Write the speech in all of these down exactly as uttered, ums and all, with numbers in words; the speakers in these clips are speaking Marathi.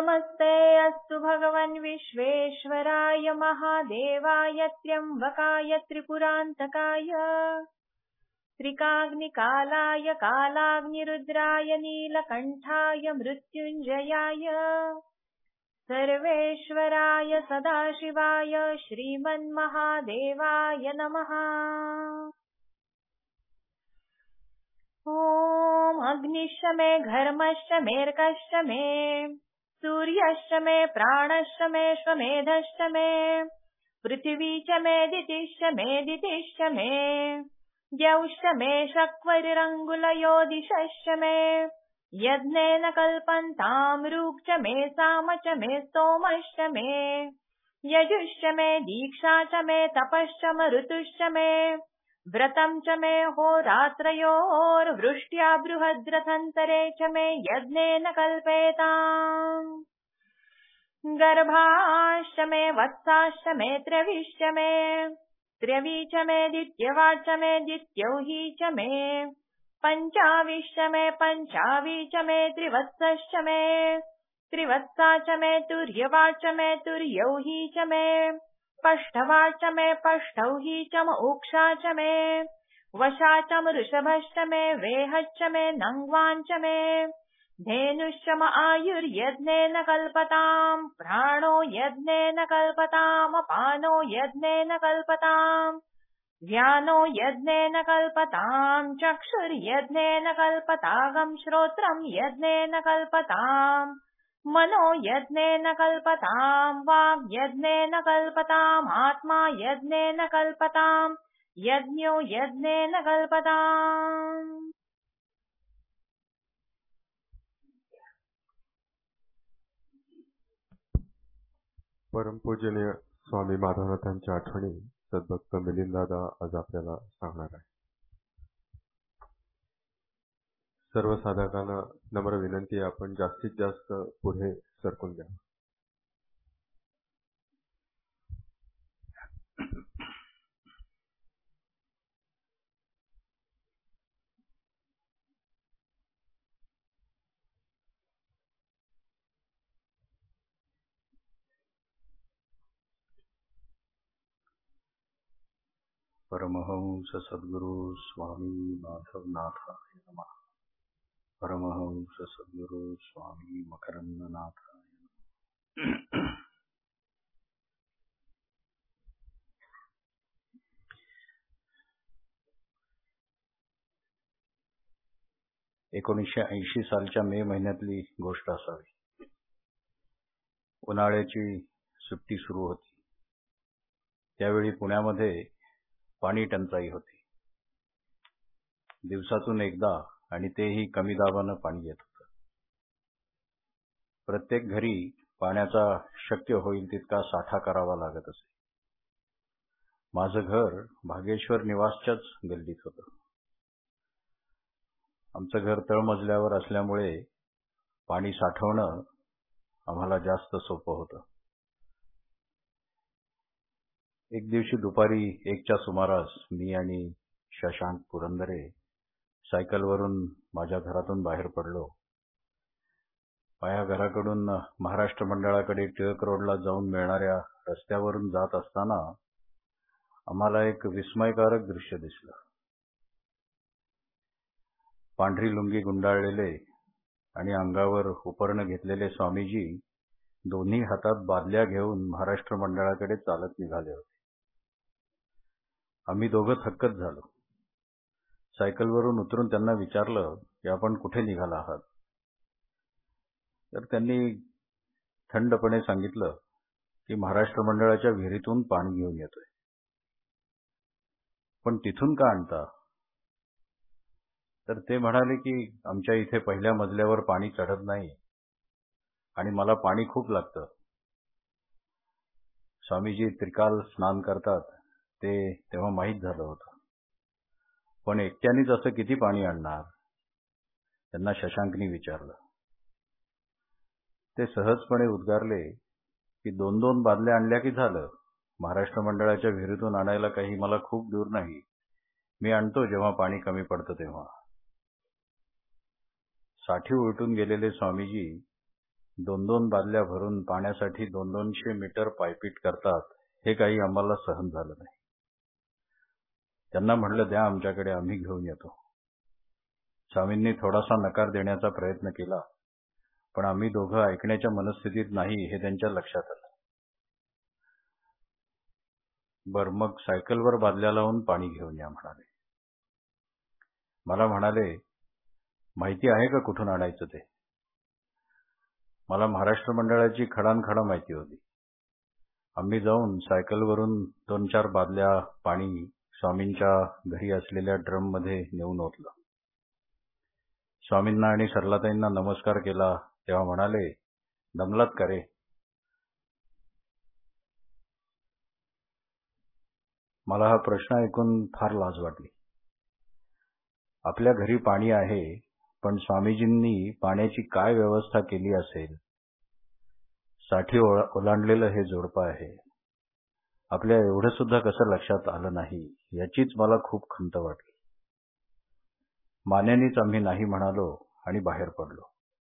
नमस्ते अस्तु भगवन् विश्वेश्वराय महादेवाय त्र्यंबकाय त्रिपुरान्तकाय त्रिकाग्निकालाय कालाग्निरुद्राय नीलकण्ठाय मृत्युञ्जयाय सर्वेश्वराय सदाशिवाय श्रीमन्महादेवाय नमः। ॐ अग्निश्च मे घर्मश्च मेऽर्कश्च मे सूर्यश्च मे प्राणश्च मे श्वमेधश्च मे पृथिवी च मे दितिश्च मे दितिश्च मे द्यौश्च मे शक्वरिरङ्गुलयो दिशश्च मे यज्ञेन कल्पन्ताम् ऋक् च मे साम च मे स्तोमश्च मे यजुश्च मे दीक्षा च मे तपश्च मरुतुश्च मे व्रतं च मे होरात्रयोर्वृष्ट्या बृहद्रथन्तरे च मे यज्ञेन कल्पेताम् गर्भाश्च मे वत्साश्च मे त्रविश्च मे त्रयवी च मे दित्यवाच मे दित्यौही च मे पञ्चाविश्च मे पञ्चावी च मे त्रिवत्सश्च मे त्रिवत्सा च मे तुर्यवाच मे तुर्यौही च मे पष्ठवा च मे पष्ठौही च म उक्षा च मे वशा च वृषभश्च मे वेहश्च मे नङ्वान् च मे धेनुश्च म आयुर्यज्ञेन कल्पताम् प्राणो यज्ञेन कल्पताम् अपानो यज्ञेन कल्पताम् व्यानो यज्ञेन कल्पताम् चक्षुर्यज्ञेन कल्पतागम् श्रोत्रम् यज्ञेन कल्पताम् मनो यज्ञेन कल्पताम् वाक् यज्ञेन कल्पताम् आत्मा यज्ञेन कल्पताम् यज्ञो यज्ञेन कल्पताम्। परमपूजनीय स्वामी माधवनाथांच्या आठवणी सद्भक्त मिलिंददादा आज आपल्याला सांगणार आहे। सर्व साधकांना नम्र विनंती आहे, आपण जास्तीत जास्त पुढे सरकून द्या। परमहंस सद्गुरु स्वामी माधवनाथाय नमः। परमहंस सद्गुरु स्वामी मकरंदनाथाय नमः। एकोणीसशे ऐंशी सालच्या मे महिन्यातली गोष्ट असावी। उन्हाळ्याची सुट्टी सुरू होती। त्यावेळी पुण्यामध्ये पाणी टंचाई होती। दिवसातून एकदा आणि तेही कमी दाबानं पाणी येत होतं। प्रत्येक घरी पाण्याचा शक्य होईल तितका साठा करावा लागत असे। माझं घर भागेश्वर निवासच्याच गल्लीत होतं। आमचं घर तळमजल्यावर असल्यामुळे पाणी साठवणं आम्हाला जास्त सोपं होतं। एक दिवशी दुपारी एकच्या सुमारास मी आणि शशांक पुरंदरे सायकलवरून माझ्या घरातून बाहेर पडलो। माझ्या घराकडून महाराष्ट्र मंडळाकडे टिळक रोडला जाऊन मिळणाऱ्या रस्त्यावरून जात असताना आम्हाला एक विस्मयकारक दृश्य दिसलं। पांढरी लुंगी गुंडाळलेले आणि अंगावर उपरणं घेतलेले स्वामीजी दोन्ही हातात बादल्या घेऊन महाराष्ट्र मंडळाकडे चालत निघाले होते। आम्ही दोघं थक्कच झालो। सायकलवरून उतरून त्यांना विचारलं की आपण कुठे निघाला आहात? तर त्यांनी थंडपणे सांगितलं की महाराष्ट्र मंडळाच्या विहिरीतून पाणी घेऊन येतोय। पण तिथून का आणता? तर ते म्हणाले की आमच्या इथे पहिल्या मजल्यावर पाणी चढत नाही आणि मला पाणी खूप लागतं। स्वामीजी त्रिकाल स्नान करतात ते तेव्हा माहीत झालं होतं। पण एकट्यानेच असं किती पाणी आणणार? त्यांना शशांकनी विचारलं। ते सहजपणे उद्गारले की दोन दोन बादल्या आणल्या की झालं। महाराष्ट्र मंडळाच्या विहिरीतून आणायला काही मला खूप दूर नाही, मी आणतो जेव्हा पाणी कमी पडतं तेव्हा। साठी उलटून गेलेले स्वामीजी दोन दोन बादल्या भरून पाण्यासाठी दोन दोनशे मीटर पायपीट करतात हे काही आम्हाला सहन झालं नाही. त्यांना म्हटलं, द्या आमच्याकडे, आम्ही घेऊन येतो. स्वामींनी थोडासा नकार देण्याचा प्रयत्न केला, पण आम्ही दोघं ऐकण्याच्या मनस्थितीत नाही हे त्यांच्या लक्षात आलं. बर, मग सायकलवर बादल्या लावून पाणी घेऊन या म्हणाले. मला म्हणाले, माहिती आहे का कुठून आणायचं ते? मला महाराष्ट्र मंडळाची खडानखडा माहिती होती. आम्ही जाऊन सायकलवरून दोन चार बादल्या पाणी स्वामींच्या घरी असलेल्या ड्रम मध्ये नेऊन ओतलं. स्वामींना आणि सरलाताईंना नमस्कार केला तेव्हा म्हणाले, दमलात का रे? मला हा प्रश्न ऐकून फार लाज वाटली. आपल्या घरी पाणी आहे, पण स्वामीजींनी पाण्याची काय व्यवस्था केली असेल? साठी ओलांडलेलं हे जोडपं आहे, आपल्या एवढं सुद्धा कसं लक्षात आलं नाही याचीच मला खूप खंत वाटली. मान्यानेच आम्ही नाही म्हणालो आणि बाहेर पडलो.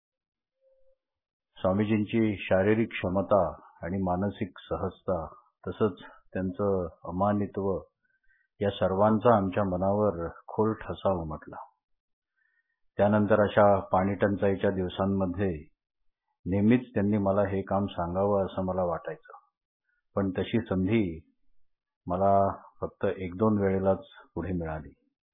स्वामीजींची शारीरिक क्षमता आणि मानसिक सहजता तसंच त्यांचं अमानित्व या सर्वांचा आमच्या मनावर खोल ठसा उमटला. त्यानंतर अशा पाणी टंचाईच्या दिवसांमध्ये नेहमीच त्यांनी मला हे काम सांगावं असं मला वाटायचं, पण तशी संधी मला फक्त एक दोन वेळेलाच पुढे मिळाली.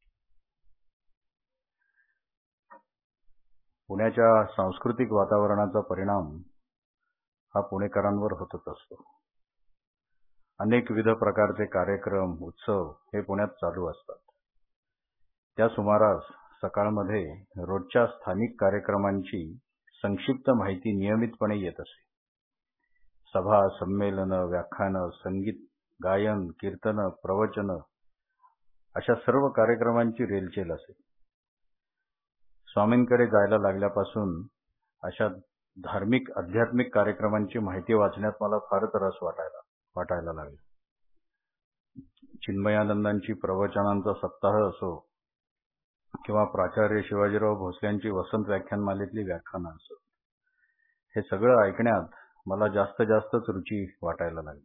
पुण्याच्या सांस्कृतिक वातावरणाचा परिणाम हा पुणेकरांवर होतच असतो. अनेक विविध प्रकारचे कार्यक्रम, उत्सव हे पुण्यात चालू असतात. त्या सुमारास सकाळमध्ये रोजच्या स्थानिक कार्यक्रमांची संक्षिप्त माहिती नियमितपणे येत असे. सभा, संमेलनं, व्याख्यानं, संगीत, गायन, कीर्तन, प्रवचन अशा सर्व कार्यक्रमांची रेलचेल असे. स्वामींकडे जायला लागल्यापासून अशा धार्मिक आध्यात्मिक कार्यक्रमांची माहिती वाचण्यात मला फारच रस वाटायला वाटायला लागला. चिन्मयानंदांची प्रवचनांचा सप्ताह असो किंवा प्राचार्य शिवाजीराव भोसल्यांची वसंत व्याख्यानमालेतली व्याख्यानं असो, हे सगळं ऐकण्यात मला जास्त जास्तच रुची वाटायला लागली.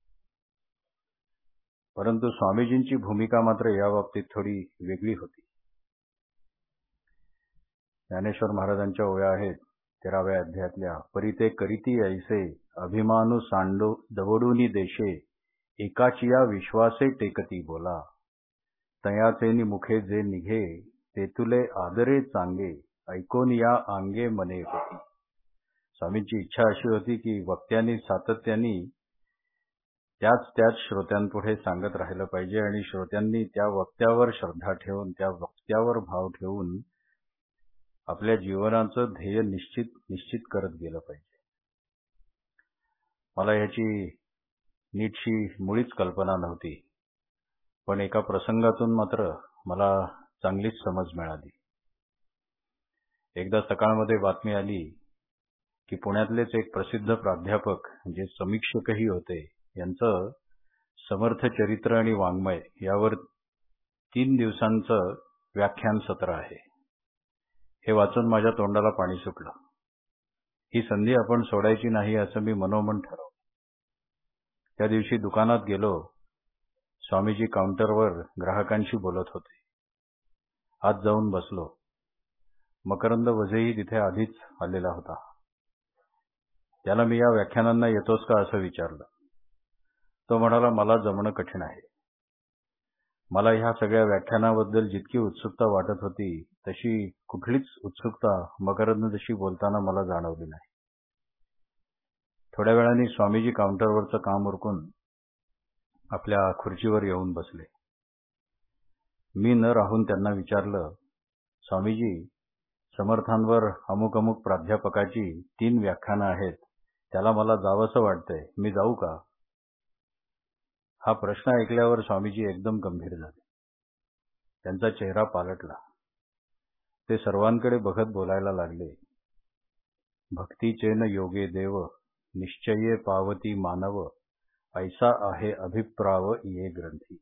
परंतु स्वामीजींची भूमिका मात्र या बाबतीत थोडी वेगळी होती. ज्ञानेश्वर महाराजांच्या ओव्या आहेत तेराव्या अध्यायातल्या, परिते करीती ऐसे अभिमानू सांडो दवडूनी देशे एकाचिया विश्वासे टेकती बोला तयाचेनी मुखे जे निघे तेतुले आदरे चांगे ऐकोन या आंगे मने होती. स्वामींची इच्छा अशी होती की वक्त्यांनी सातत्याने त्याच त्याच श्रोत्यांपुढे सांगत राहिलं पाहिजे आणि श्रोत्यांनी त्या वक्त्यावर श्रद्धा ठेवून, त्या वक्त्यावर भाव ठेवून आपल्या जीवनाचं ध्येय निश्चित निश्चित करत गेलं पाहिजे. मला याची नीटशी मुळीच कल्पना नव्हती, पण एका प्रसंगातून मात्र मला चांगलीच समज मिळाली. एकदा सकाळमध्ये बातमी आली की पुण्यातलेच एक प्रसिद्ध प्राध्यापक जे समीक्षकही होते यांचं समर्थ चरित्र आणि वाङ्मय यावर तीन दिवसांचं व्याख्यान सत्र आहे. हे वाचून माझ्या तोंडाला पाणी सुटलं. ही संधी आपण सोडायची नाही असं मी मनोमन ठरवलं. त्या दिवशी दुकानात गेलो. स्वामीजी काउंटरवर ग्राहकांशी बोलत होते. आत जाऊन बसलो. मकरंद वझेही तिथे आधीच आलेला होता. त्याला मी या व्याख्यानांना येतोस का असं विचारलं. तो म्हणाला, मला जमणं कठीण आहे. मला ह्या सगळ्या व्याख्यानाबद्दल जितकी उत्सुकता वाटत होती तशी कुठलीच उत्सुकता मकरंदशी बोलताना मला जाणवली नाही. थोड्या वेळाने स्वामीजी काउंटरवरचं काम उरकून आपल्या खुर्चीवर येऊन बसले. मी न राहून त्यांना विचारलं, स्वामीजी, समर्थांवर अमुक अमुक प्राध्यापकाची तीन व्याख्यानं आहेत, त्याला मला जावंसं वाटतंय, मी जाऊ का? हा प्रश्न ऐकल्यावर स्वामीजी एकदम गंभीर झाले. त्यांचा चेहरा पालटला. ते सर्वांकडे बघत बोलायला लागले. भक्तीचेन योगे देव निश्चये पावती मानव ऐसा आहे अभिप्राव ये ग्रंथी.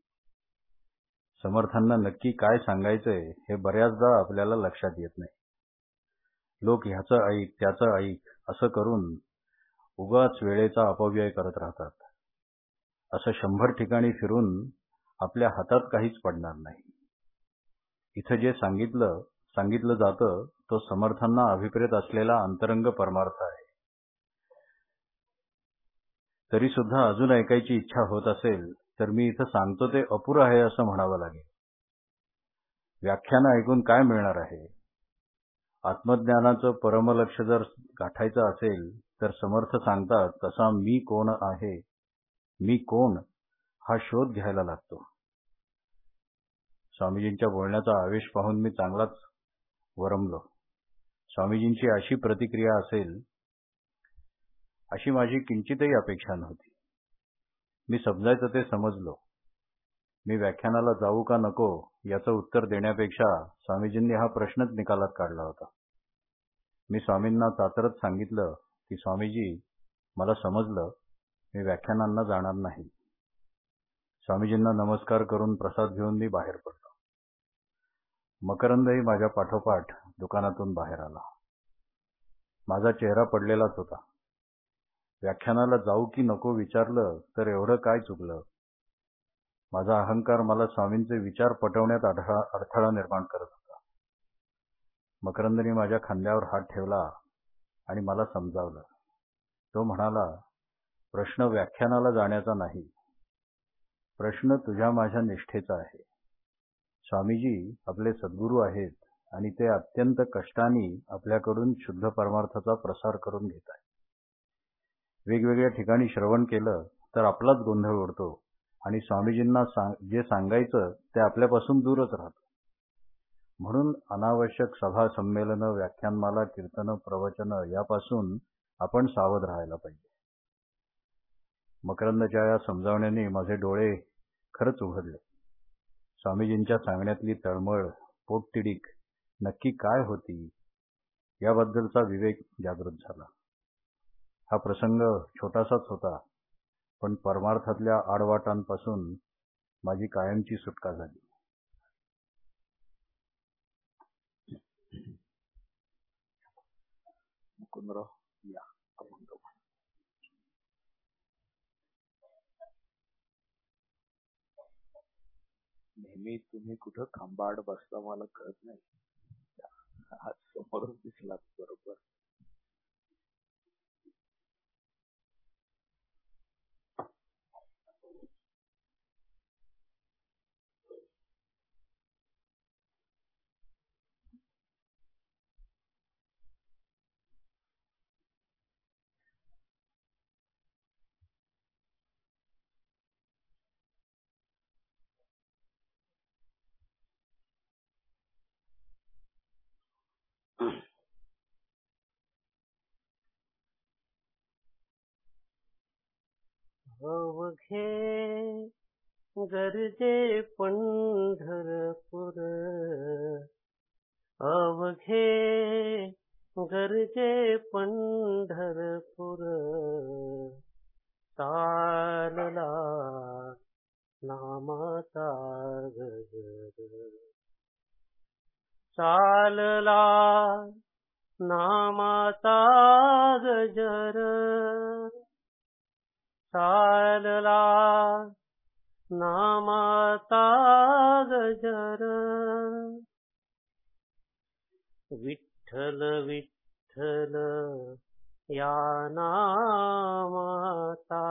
समर्थांना नक्की काय सांगायचंय हे बऱ्याचदा आपल्याला लक्षात येत नाही. लोक ह्याचं ऐक त्याचं ऐक असं करून उगाच वेळेचा अपव्यय करत राहतात. असं शंभर ठिकाणी फिरून आपल्या हातात काहीच पडणार नाही. इथं जे सांगितलं सांगितलं जातं तो समर्थांना अभिप्रेत असलेला अंतरंग परमार्थ आहे. तरी सुद्धा अजून ऐकायची इच्छा होत असेल तर मी इथं सांगतो ते अपुरं आहे असं म्हणावं लागेल. व्याख्यानं ऐकून काय मिळणार आहे? आत्मज्ञानाचं परमलक्ष्य जर गाठायचं असेल तर समर्थ सांगतात तसा मी कोण आहे, मी कोण हा शोध घ्यायला लागतो. स्वामीजींच्या बोलण्याचा आवेश पाहून मी चांगलाच वरमलो. स्वामीजींची अशी प्रतिक्रिया असेल अशी माझी किंचितही अपेक्षा नव्हती. मी समजायचं ते समजलो. मी व्याख्यानाला जाऊ का नको याचं उत्तर देण्यापेक्षा स्वामीजींनी हा प्रश्नच निकालात काढला होता. मी स्वामींना चाचरत सांगितलं की स्वामीजी मला समजलं, मी व्याख्यानांना जाणार नाही. स्वामीजींना नमस्कार करून प्रसाद घेऊन मी बाहेर पडलो. मकरंदही माझ्या पाठोपाठ दुकानातून बाहेर आला. माझा चेहरा पडलेलाच होता. व्याख्यानाला जाऊ की नको विचारलं तर एवढं काय चुकलं? माझा अहंकार मला स्वामींचे विचार पटवण्यात अडथळा अडथळा निर्माण करत होता. मकरंदने माझ्या खांद्यावर हात ठेवला आणि मला समजावलं. तो म्हणाला, प्रश्न व्याख्यानाला जाण्याचा नाही, प्रश्न तुझ्या माझ्या निष्ठेचा आहे. स्वामीजी आपले सद्गुरू आहेत आणि ते अत्यंत कष्टाने आपल्याकडून शुद्ध परमार्थाचा प्रसार करून घेत आहेत. वेगवेगळ्या ठिकाणी श्रवण केलं तर आपलाच गोंधळ उडतो आणि स्वामीजींना सांग जे सांगायचं ते आपल्यापासून दूरच राहतं. म्हणून अनावश्यक सभा संमेलनं, व्याख्यानमाला, कीर्तनं, प्रवचनं यापासून आपण सावध राहायला पाहिजे. मकरंदच्या या समजावण्याने माझे डोळे खरंच उघडले. स्वामीजींच्या सांगण्यातली तळमळ, पोटतिडीक नक्की काय होती याबद्दलचा विवेक जागृत झाला. हा प्रसंग छोटासाच होता, पण परमार्थातल्या आडवाटांपासून माझी कायमची सुटका झाली. मुकुंदराव या नेहमी तुम्ही कुठं खांबाड बसता मला कळत नाही. आज समोरच दिसलात बरोबर. अवघे गरजे पंढरपूर, अवघे गरजे पंढरपूर, चालला नामाचा गजर, चालला नामाचा गजर, चालला नामाचा गजर. विठ्ठल विठ्ठल या नामाचा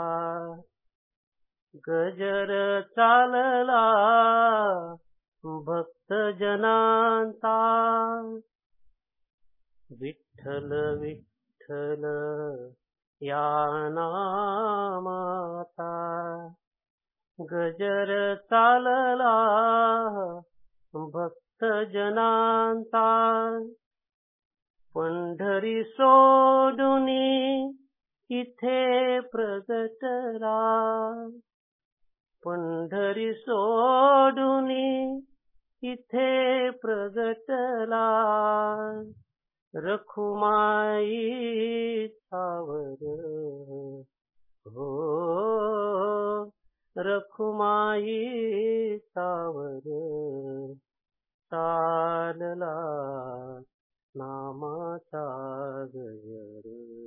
गजर चालला भक्त जनांचा. विठ्ठल विठ्ठल या नामाचा गजर चालला भक्त जनांचा. पंढरी सोडुनी इथे प्रगटला, पंढरी सोडुनी इथे प्रगटला. रखुमाई सावर हो, रखुमाई सावर चालला नामाचा गजर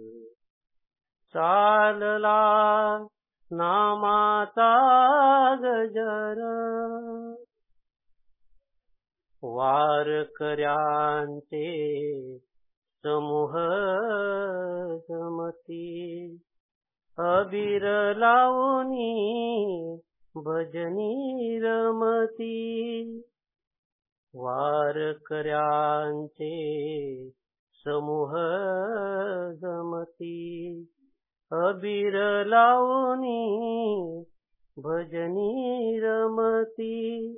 चालला नामाचा गजर वारकऱ्यांचे समूह जमती अबीर लावणी भजनी रमती वारकऱ्यांचे समूह जमती अबीर लावणी भजनी रमती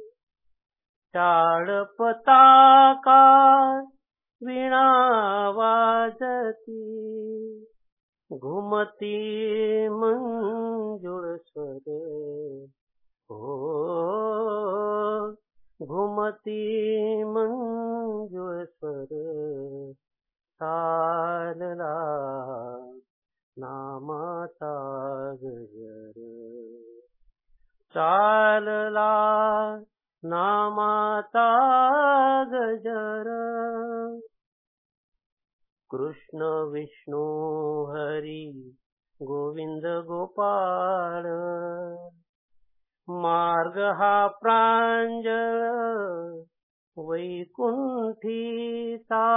टाळ पताका वीणा वाजती घुमती मंजुळ स्वर हो घुमती मंजुळ स्वर चालला नामाचा गजर चालला नामाचा गजर कृष्ण विष्णू हरी गोविंद गोपाळ मार्ग हा प्रांजळ वैकुंठीचा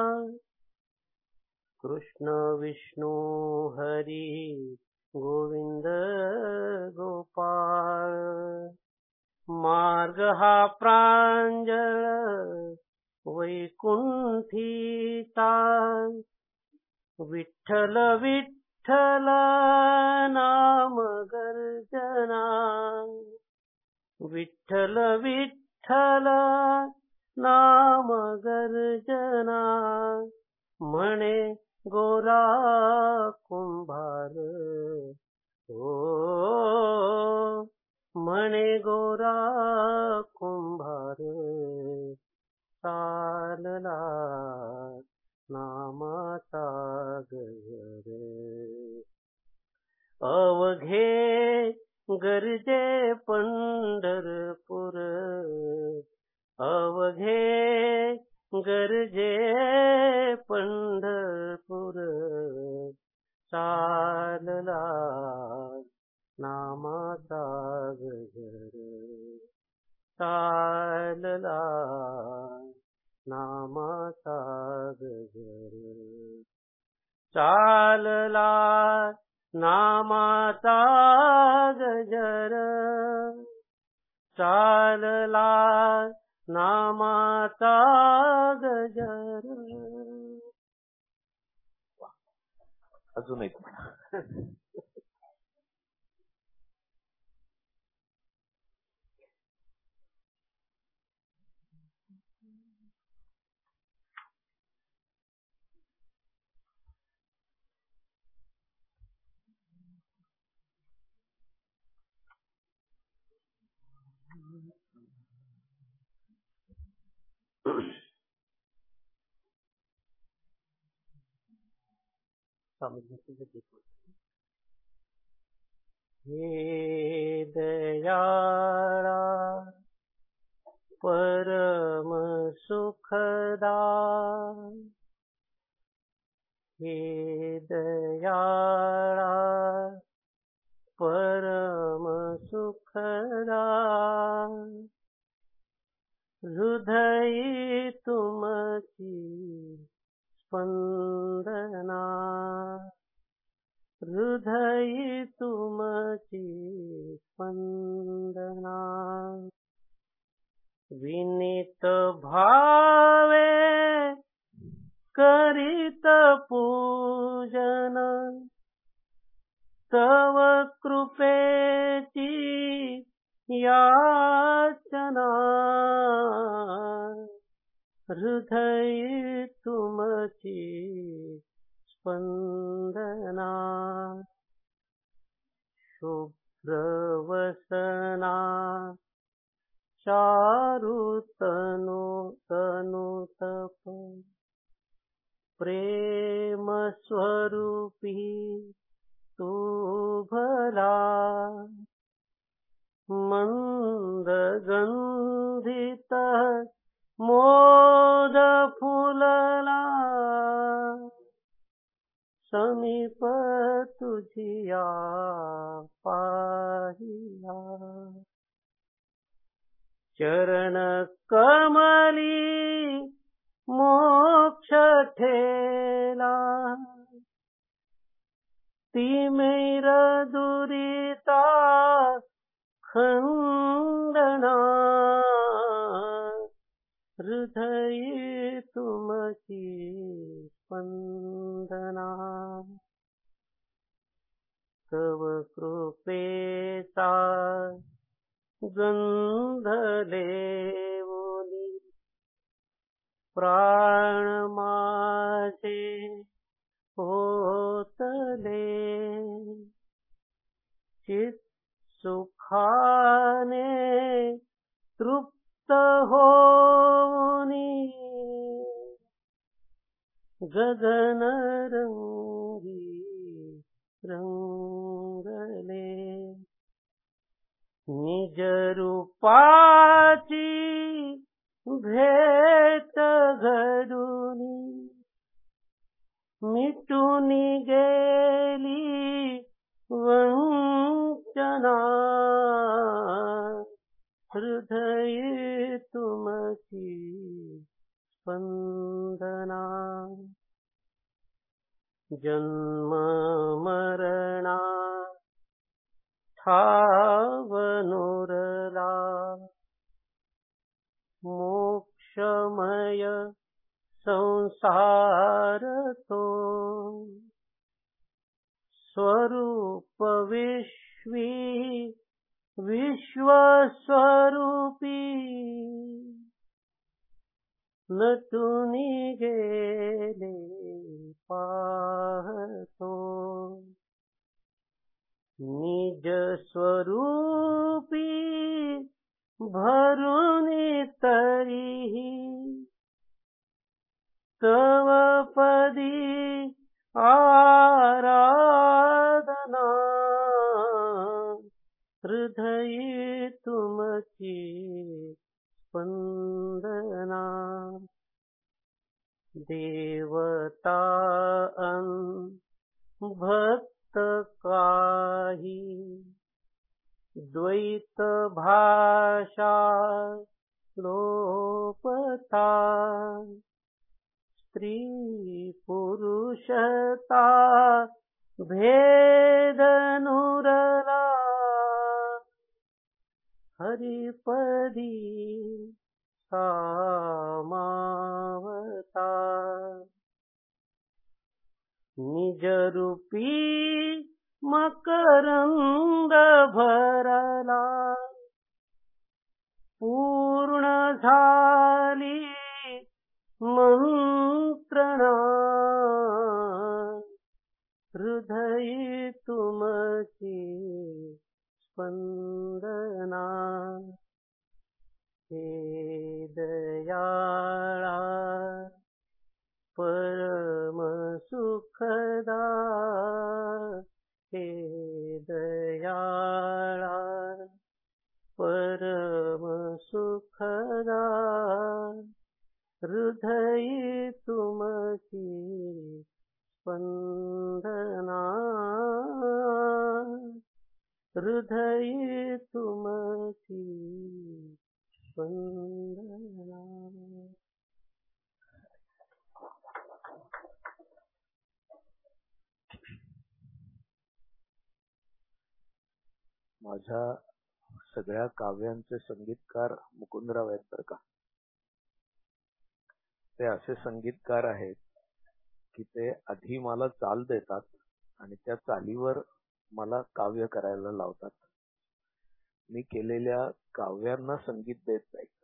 कृष्ण विष्णू हरी गोविंद गोपाळ मार्ग हा प्रांजळ वैकुंठीचा विठ्ठल विठ्ठल नाम गर्जना विठ्ठल विठ्ठल नाम गर्जना म्हणे गोरा कुंभार ओ म्हणे गोरा कुंभार चालला नामाचा गजर अवघे गरजे पंढरपूर अवघे गरजे पंढरपूर चालला नामाचा गजर चालला नामाचा गजर चालला नामाचा गजर चालला नामाचा गजर अजून एक म्हणा. हे दयाळा परम सुखदा हे दयाळा परम सुखदा हृदयी तुमची स्पंदना हृदयी तुमची स्पंदना विनीत भावे करीत पूजन तव कृपेची याचना हृदयी तुमची स्पंदना शुभ्रवसना चारु तनु तनु तप प्रेम स्वरूपी तू भला मंद गंधित मोद फुलला समीप तुझिया पाहिला चरण कमली मोक्ष ठेला तिमिर दुरिता खंडना हृदय तुमची स्पंदना तव कृपेचा गंध लेवोनी प्राण माझे होतले चित सुखाने तृप्त होनी गगन रंगी रंगले निज रूपाची भेट घडूनी मिटूनी गेली वंचना हृदय तुमची स्पंदना जन्म मरणा ठावनुरला मोक्षमय संसार तो स्वरूप विश्वी विश्वस्वरूपी नटुनी गेले पाहतो निज स्वरूपी भरुनी तरीही तव पदी आराधना हृदय तुमची स्पंदना देवता अन भक्त काही द्वैत भाषा लोपता स्त्री पुरुषता भेद नुरला हरिपदी सामावता निज रूपी मकरंद भरला पूर्ण झाली मंत्रणा हृदय तुमची स्पंदना हे दयाळा परम सुखदा हे दयाळा परम सुखदा हृदय तुमची स्पंदना हृदय तुमची स्पंदना. माझ्या सगळ्या काव्यांचे संगीतकार मुकुंदराव आहेत बरं का. ते असे संगीतकार आहेत की ते आधी मला चाल देतात आणि त्या चालीवर मला काव्य करायला लावतात. मी केलेल्या काव्यांना संगीत देत नाहीत,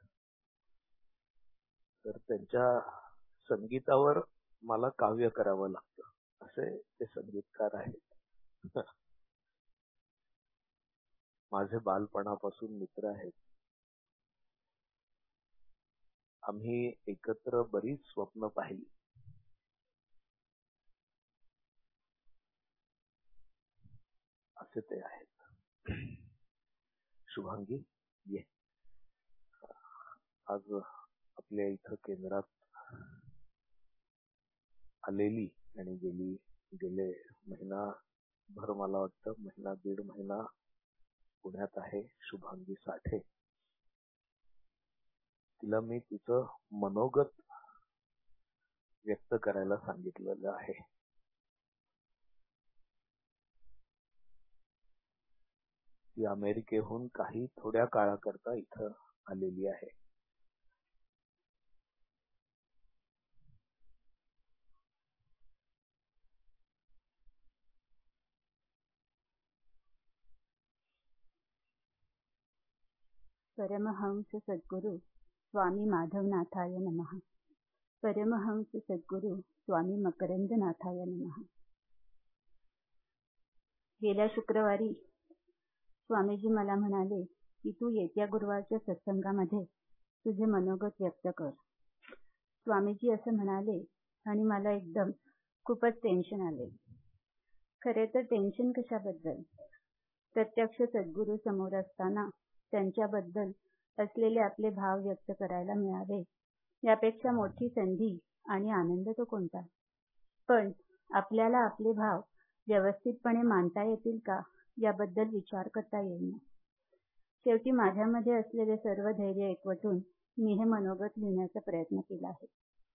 तर त्यांच्या संगीतावर मला काव्य करावं लागतं. असे ते संगीतकार आहेत. माझे बालपणापासून मित्र आहेत. आम्ही एकत्र बरीच स्वप्न पाहिली. असे ते आहेत. शुभांगी ये. आज आपल्या इथं केंद्रात आलेली आणि गेली गेले महिनाभर मला वाटतं महिना दीड महिना पुण्यात आहे शुभांगी साठे. तिला मी तिचं मनोगत व्यक्त करायला सांगितलेलं आहे. ती अमेरिकेहून काही थोड्या काळाकरता इथं आलेली आहे. परमहंस सद्गुरु स्वामी माधवनाथाय नमः. परमहंस सद्गुरु स्वामी मकरंदनाथाय नमः. गेल्या शुक्रवारी स्वामीजी मला म्हणाले की तू येत्या गुरुवारच्या सत्संगामध्ये तुझे मनोगत व्यक्त कर. स्वामीजी असं म्हणाले आणि मला एकदम खूपच टेन्शन आले. खरे तर टेन्शन कशाबद्दल? प्रत्यक्ष सद्गुरू समोर असताना त्यांच्याबद्दल असलेले आपले भाव व्यक्त करायला मिळावे यापेक्षा मोठी संधी आणि आनंद तो कोणता? पण आपल्याला आपले भाव व्यवस्थितपणे मांडता येतील का याबद्दल विचार करता येईल ना. शेवटी माझ्यामध्ये असलेले सर्व धैर्य एकवटून मी हे मनोगत लिहिण्याचा प्रयत्न केला आहे.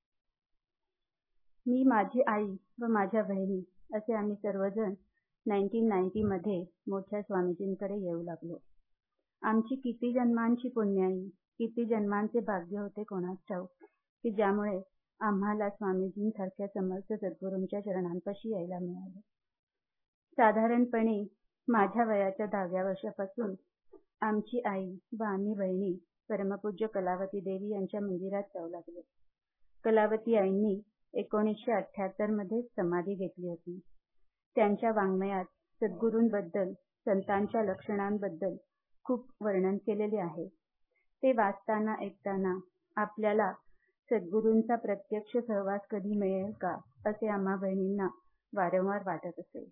मी, माझी आई व माझ्या बहिणी असे आम्ही सर्वजण नाईन्टीन नाईन्टी मध्ये मोठ्या स्वामीजींकडे येऊ लागलो. आमची किती जन्मांची पुण्याई, किती जन्मांचे भाग्य होते कोणास ठाऊक की ज्यामुळे आम्हाला स्वामीजींसारख्या समर्थ सद्गुरूंच्या चरणांपाशी यायला मिळाले. साधारणपणे माझ्या वयाच्या दहाव्या वर्षापासून आमची आई व आम्ही बहिणी परमपूज्य कलावती देवी यांच्या मंदिरात जाऊ लागलो. कलावती आईंनी एकोणीसशे अठ्ठ्याहत्तर मध्ये समाधी घेतली होती. त्यांच्या वाङ्मयात सद्गुरूंबद्दल, संतांच्या लक्षणांबद्दल खूप वर्णन केलेले आहे. ते वाचताना ऐकताना आपल्याला सद्गुरूंचा प्रत्यक्ष सहवास कधी मिळेल का असे आम्हा बहिणींना वारंवार वाटत असे.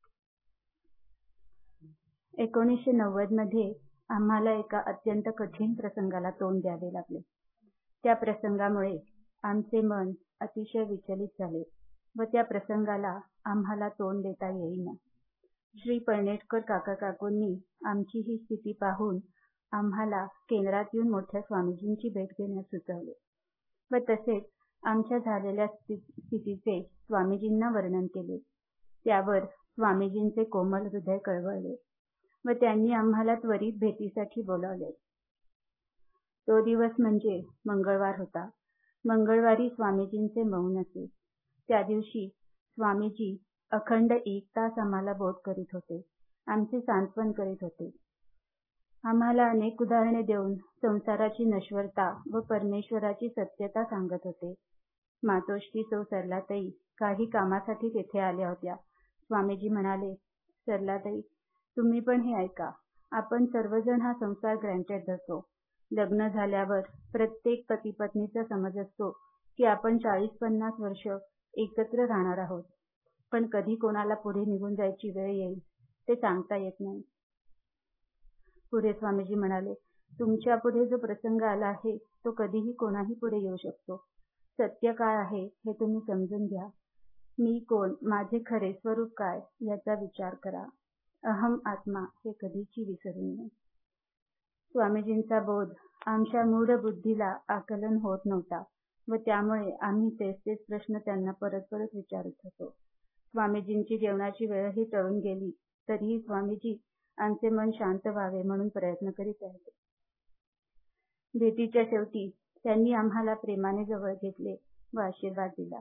एकोणीसशे नव्वद मध्ये आम्हाला एका अत्यंत कठीण प्रसंगाला तोंड द्यावे लागले. त्या प्रसंगामुळे आमचे मन अतिशय विचलित झाले व त्या प्रसंगाला आम्हाला तोंड देता येईना. श्री पळणेटकर काका काकूंनी आमची ही स्थिती पाहून आम्हाला केंद्रात येऊन मोठ्या स्वामीजींची भेट घेण्यास सुचवले व तसेच आमच्या झालेल्या स्थितीचे स्वामीजींना वर्णन केले. त्यावर स्वामीजींचे कोमल हृदय कळवळले व त्यांनी आम्हाला त्वरित भेटीसाठी बोलावले. तो दिवस म्हणजे मंगळवार होता. मंगळवारी स्वामीजींचे मौन असे. त्या दिवशी स्वामीजी अखंड एक तास आम्हाला बोध करीत होते, आमचे सांत्वन करीत होते. आम्हाला अनेक उदाहरणे देऊन संसाराची नश्वरता व परमेश्वराची सत्यता सांगत होते. मातोश्री सौ सरलाताई काही कामासाठी तेथे आल्या होत्या. स्वामीजी म्हणाले, सरलाताई तुम्ही पण हे ऐका. आपण सर्वजण हा संसार ग्रँटेड धरतो. लग्न झाल्यावर प्रत्येक पती पत्नीचा समज असतो की आपण चाळीस पन्नास वर्ष एकत्र राहणार आहोत. पण कधी कोणाला पुढे निघून जायची वेळ येईल ते सांगता येत नाही. पुढे स्वामीजी म्हणाले, तुमच्या पुढे जो प्रसंग आला आहे तो कधीही कोणाही पुढे येऊ शकतो. सत्य काय आहे हे तुम्ही समजून घ्या. मी कोण, माझे खरे स्वरूप काय याचा विचार करा. अहम आत्मा हे कधीची विसरू नये. स्वामीजींचा बोध आमच्या मूढ बुद्धीला आकलन होत नव्हता व त्यामुळे आम्ही तेच तेच प्रश्न त्यांना परत परत विचारत होतो. स्वामीजींची जेवणाची वेळही टळून गेली तरीही स्वामीजी आमचे मन शांत व्हावे म्हणून प्रयत्न करीत आहेत. भेटीच्या शेवटी त्यांनी आम्हाला प्रेमाने जवळ घेतले व आशीर्वाद दिला.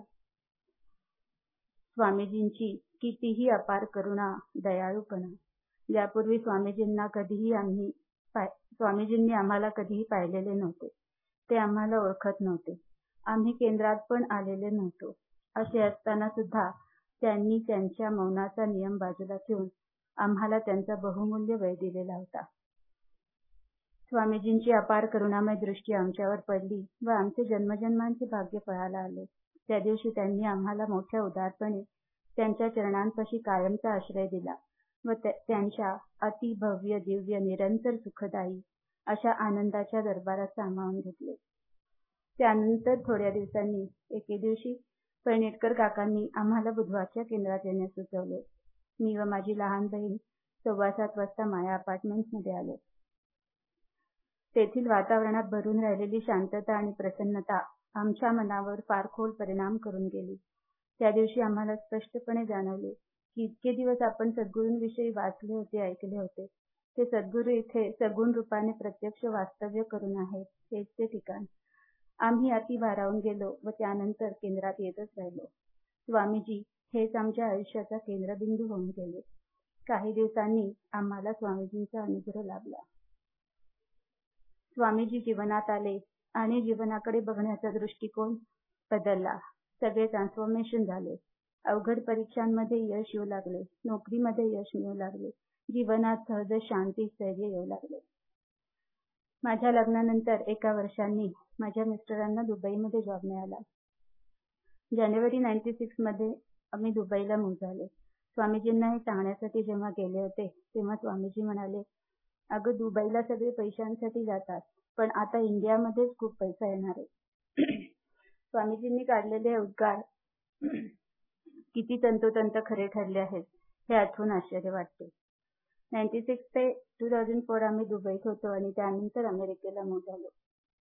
स्वामीजींची कितीही अपार करुणा, दयाळूपणा. यापूर्वी स्वामीजींना कधीही आम्ही स्वामीजींनी आम्हाला कधीही पाहिलेले नव्हते. ते आम्हाला ओळखत नव्हते. आम्ही केंद्रात पण आलेले नव्हतो. असे असताना सुद्धा त्यांनी त्यांच्या मौनाचा नियम बाजूला ठेवून आम्हाला त्यांचा बहुमूल्य वेळ दिलेला होता. स्वामीजींची अपार करुणामय दृष्टी आमच्यावर पडली व आमचे जन्मजन्मांचे भाग्य फळाला आले. त्या दिवशी त्यांनी आम्हाला मोठ्या उदारपणे त्यांच्या चरणांपाशी कायमचा आश्रय दिला व त्यांच्या अति भव्य दिव्य निरंतर सुखदायी अशा आनंदाच्या दरबारात सामावून घेतले. त्यानंतर थोड्या दिवसांनी एके दिवशी पैणेटकर काकांनी आम्हाला बुधवारच्या केंद्रात येण्यास सुचवले. मी व माझी लहान बहीण सव्वा सात वाजता माया अपार्टमेंटमध्ये आलो. तेथील वातावरणात भरून राहिलेली शांतता आणि प्रसन्नता आमच्या मनावर फार खोल परिणाम करून गेली. त्या दिवशी आम्हाला स्पष्टपणे जाणवले की इतके दिवस आपण सद्गुरूंविषयी वाचले होते, ऐकले होते, ते सद्गुरू इथे सगुण रूपाने प्रत्यक्ष वास्तव्य करून आहेत. हेच ते ठिकाण. आम्ही अति भारावून गेलो व त्यानंतर केंद्रात येतच राहिलो. स्वामीजी हेच आमच्या आयुष्याचा केंद्रबिंदू होऊन गेले. काही दिवसांनी आम्हाला स्वामीजींचा अनुग्रह लाभला. स्वामीजी जीवनात आले आणि जीवनाकडे बघण्याचा दृष्टिकोन बदलला. सगळे ट्रान्सफॉर्मेशन झाले. अवघड परीक्षांमध्ये यश येऊ लागले, नोकरीमध्ये यश मिळू लागले, जीवनात सहज शांती, स्थैर्य येऊ लागले. माझ्या लग्नानंतर एका वर्षांनी माझ्या मिस्टरांना दुबईमध्ये जॉब मिळाला. जानेवारी नाईन्टी सिक्स मध्ये आम्ही दुबईला मूव्ह झाले. स्वामीजींना हे सांगण्यासाठी जेव्हा गेले होते तेव्हा स्वामीजी म्हणाले, अगं दुबईला सगळे पैशांसाठी जातात, पण आता इंडियामध्येच खूप पैसा येणार आहे. स्वामीजींनी काढलेले हे उद्गार किती तंतोतंत खरे ठरले आहेत हे आठवून आश्चर्य वाटते. नाईन्टी सिक्स ते टू थाउजंड फोर आम्ही दुबईत होतो आणि त्यानंतर अमेरिकेला मूव्ह झालो.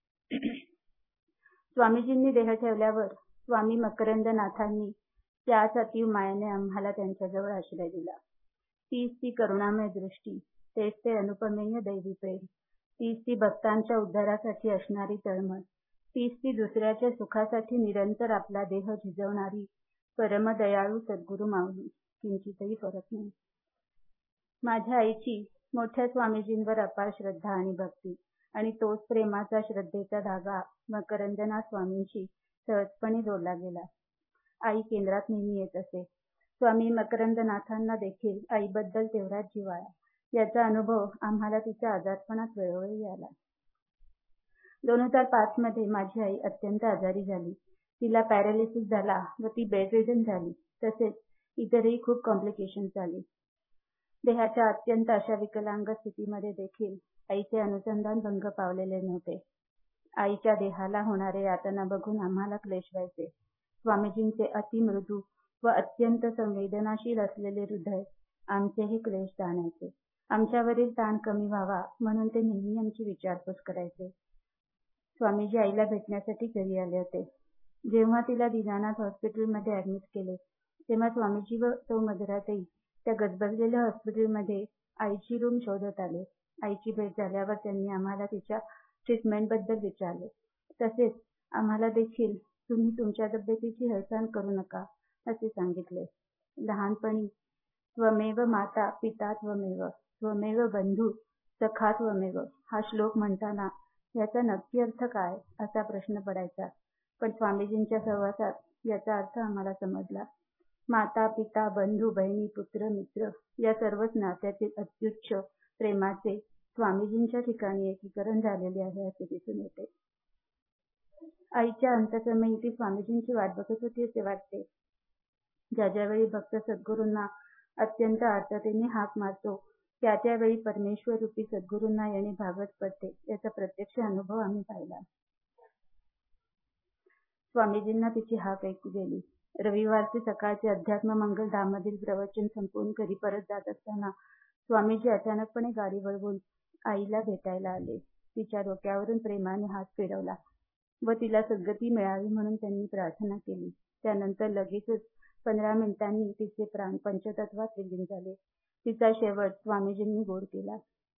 स्वामीजींनी देह ठेवल्यावर स्वामी मकरंदनाथांनी त्याच अतीव मायेने आम्हाला त्यांच्याजवळ आश्रय दिला. तीच ती करुणामय दृष्टी, तेच ते अनुपमेय दैवी प्रेम, तीच ती भक्तांच्या उद्धारासाठी असणारी तळमळ, तीच ती दुसऱ्याच्या सुखासाठी निरंतर आपला देह झिजवणारी परमदयाळू सद्गुरू माऊली. किंचितही फरक नाही. माझ्या आईची मोठ्या स्वामीजींवर अपार श्रद्धा आणि भक्ती आणि तोच प्रेमाचा श्रद्धेचा धागा मकरंदनाथ स्वामींशी सहजपणे जोडला गेला. आई केंद्रात नेहमी येत असे. स्वामी मकरंदनाथांना देखील आईबद्दल तेवढाच जिव्हाळा. याचा अनुभव आम्हाला तिच्या आजारपणात वेळोवेळी आला. दोन हजार पाच मध्ये माझी आई अत्यंत आजारी झाली. तिला पॅरालिसिस झाला व ती बेडरिडन झाली. तसेच इतरही खूप कॉम्प्लिकेशन्स आली. देहाच्या अत्यंत अशा विकलांग स्थितीमध्ये देखील आईचे अनुसंधान भंग पावलेले नव्हते. आईच्या देहाला होणारे यातना बघून आम्हाला क्लेश व्हायचे. स्वामीजींचे अतिमृदू व अत्यंत संवेदनाशील असलेले हृदय आमचेही क्लेश जाणायचे. आमच्यावरील ताण कमी व्हावा म्हणून ते नेहमी आमची विचारपूस करायचे. स्वामीजी आईला भेटण्यासाठी घरी आले होते. जेव्हा तिला दीनानाथ हॉस्पिटलमध्ये ऍडमिट केले तेव्हा स्वामीजी व तो मधुराताई त्या गजबजलेल्या हॉस्पिटलमध्ये आईची रूम शोधत आले. आईची भेट झाल्यावर त्यांनी आम्हाला तिच्या ट्रीटमेंटबद्दल विचारले. तसेच आम्हाला देखील तुम्ही तुमच्या तब्येतीची हेळसांड करू नका असे सांगितले. लहानपणी त्वमेव माता पिता त्वमेव त्वमेव बंधू सखा त्वमेव हा श्लोक म्हणताना याचा नक्की अर्थ काय असा प्रश्न पडायचा. पण स्वामीजींच्या सहवासात याचा अर्थ आम्हाला समजला. माता पिता बंधू बहिणी पुत्र मित्र या सर्वच नात्यातील अत्युच्च प्रेमाचे स्वामीजींच्या ठिकाणी एकीकरण झालेले आहे असे दिसून येते. आईच्या अंतःकरणी ती स्वामीजींची वाट बघत होती असे वाटते. ज्या ज्यावेळी भक्त सद्गुरूंना अत्यंत आर्ततेने हाक मारतो त्या त्यावेळी परमेश्वर रूपी सद्गुरूंना येणे भागच पडते. याचा प्रत्यक्ष अनुभव आम्ही पाहिला. स्वामीजींना तिची हाक ऐकू गेली. रविवारचे सकाळचे अध्यात्म मंगल धाममधील प्रवचन संपवून घरी परत जात असताना स्वामीजी अचानकपणे गाडी वळवून आईला भेटायला आले. तिच्या डोक्यावरून प्रेमाने हात फिरवला व तिला सद्गती मिळावी म्हणून त्यांनी प्रार्थना केली. त्यानंतर लगेचच पंधरा मिनिटांनी तिचे प्राण पंचतत्वात विलीन झाले. तिचा शेवट स्वामीजींनी गोड केला.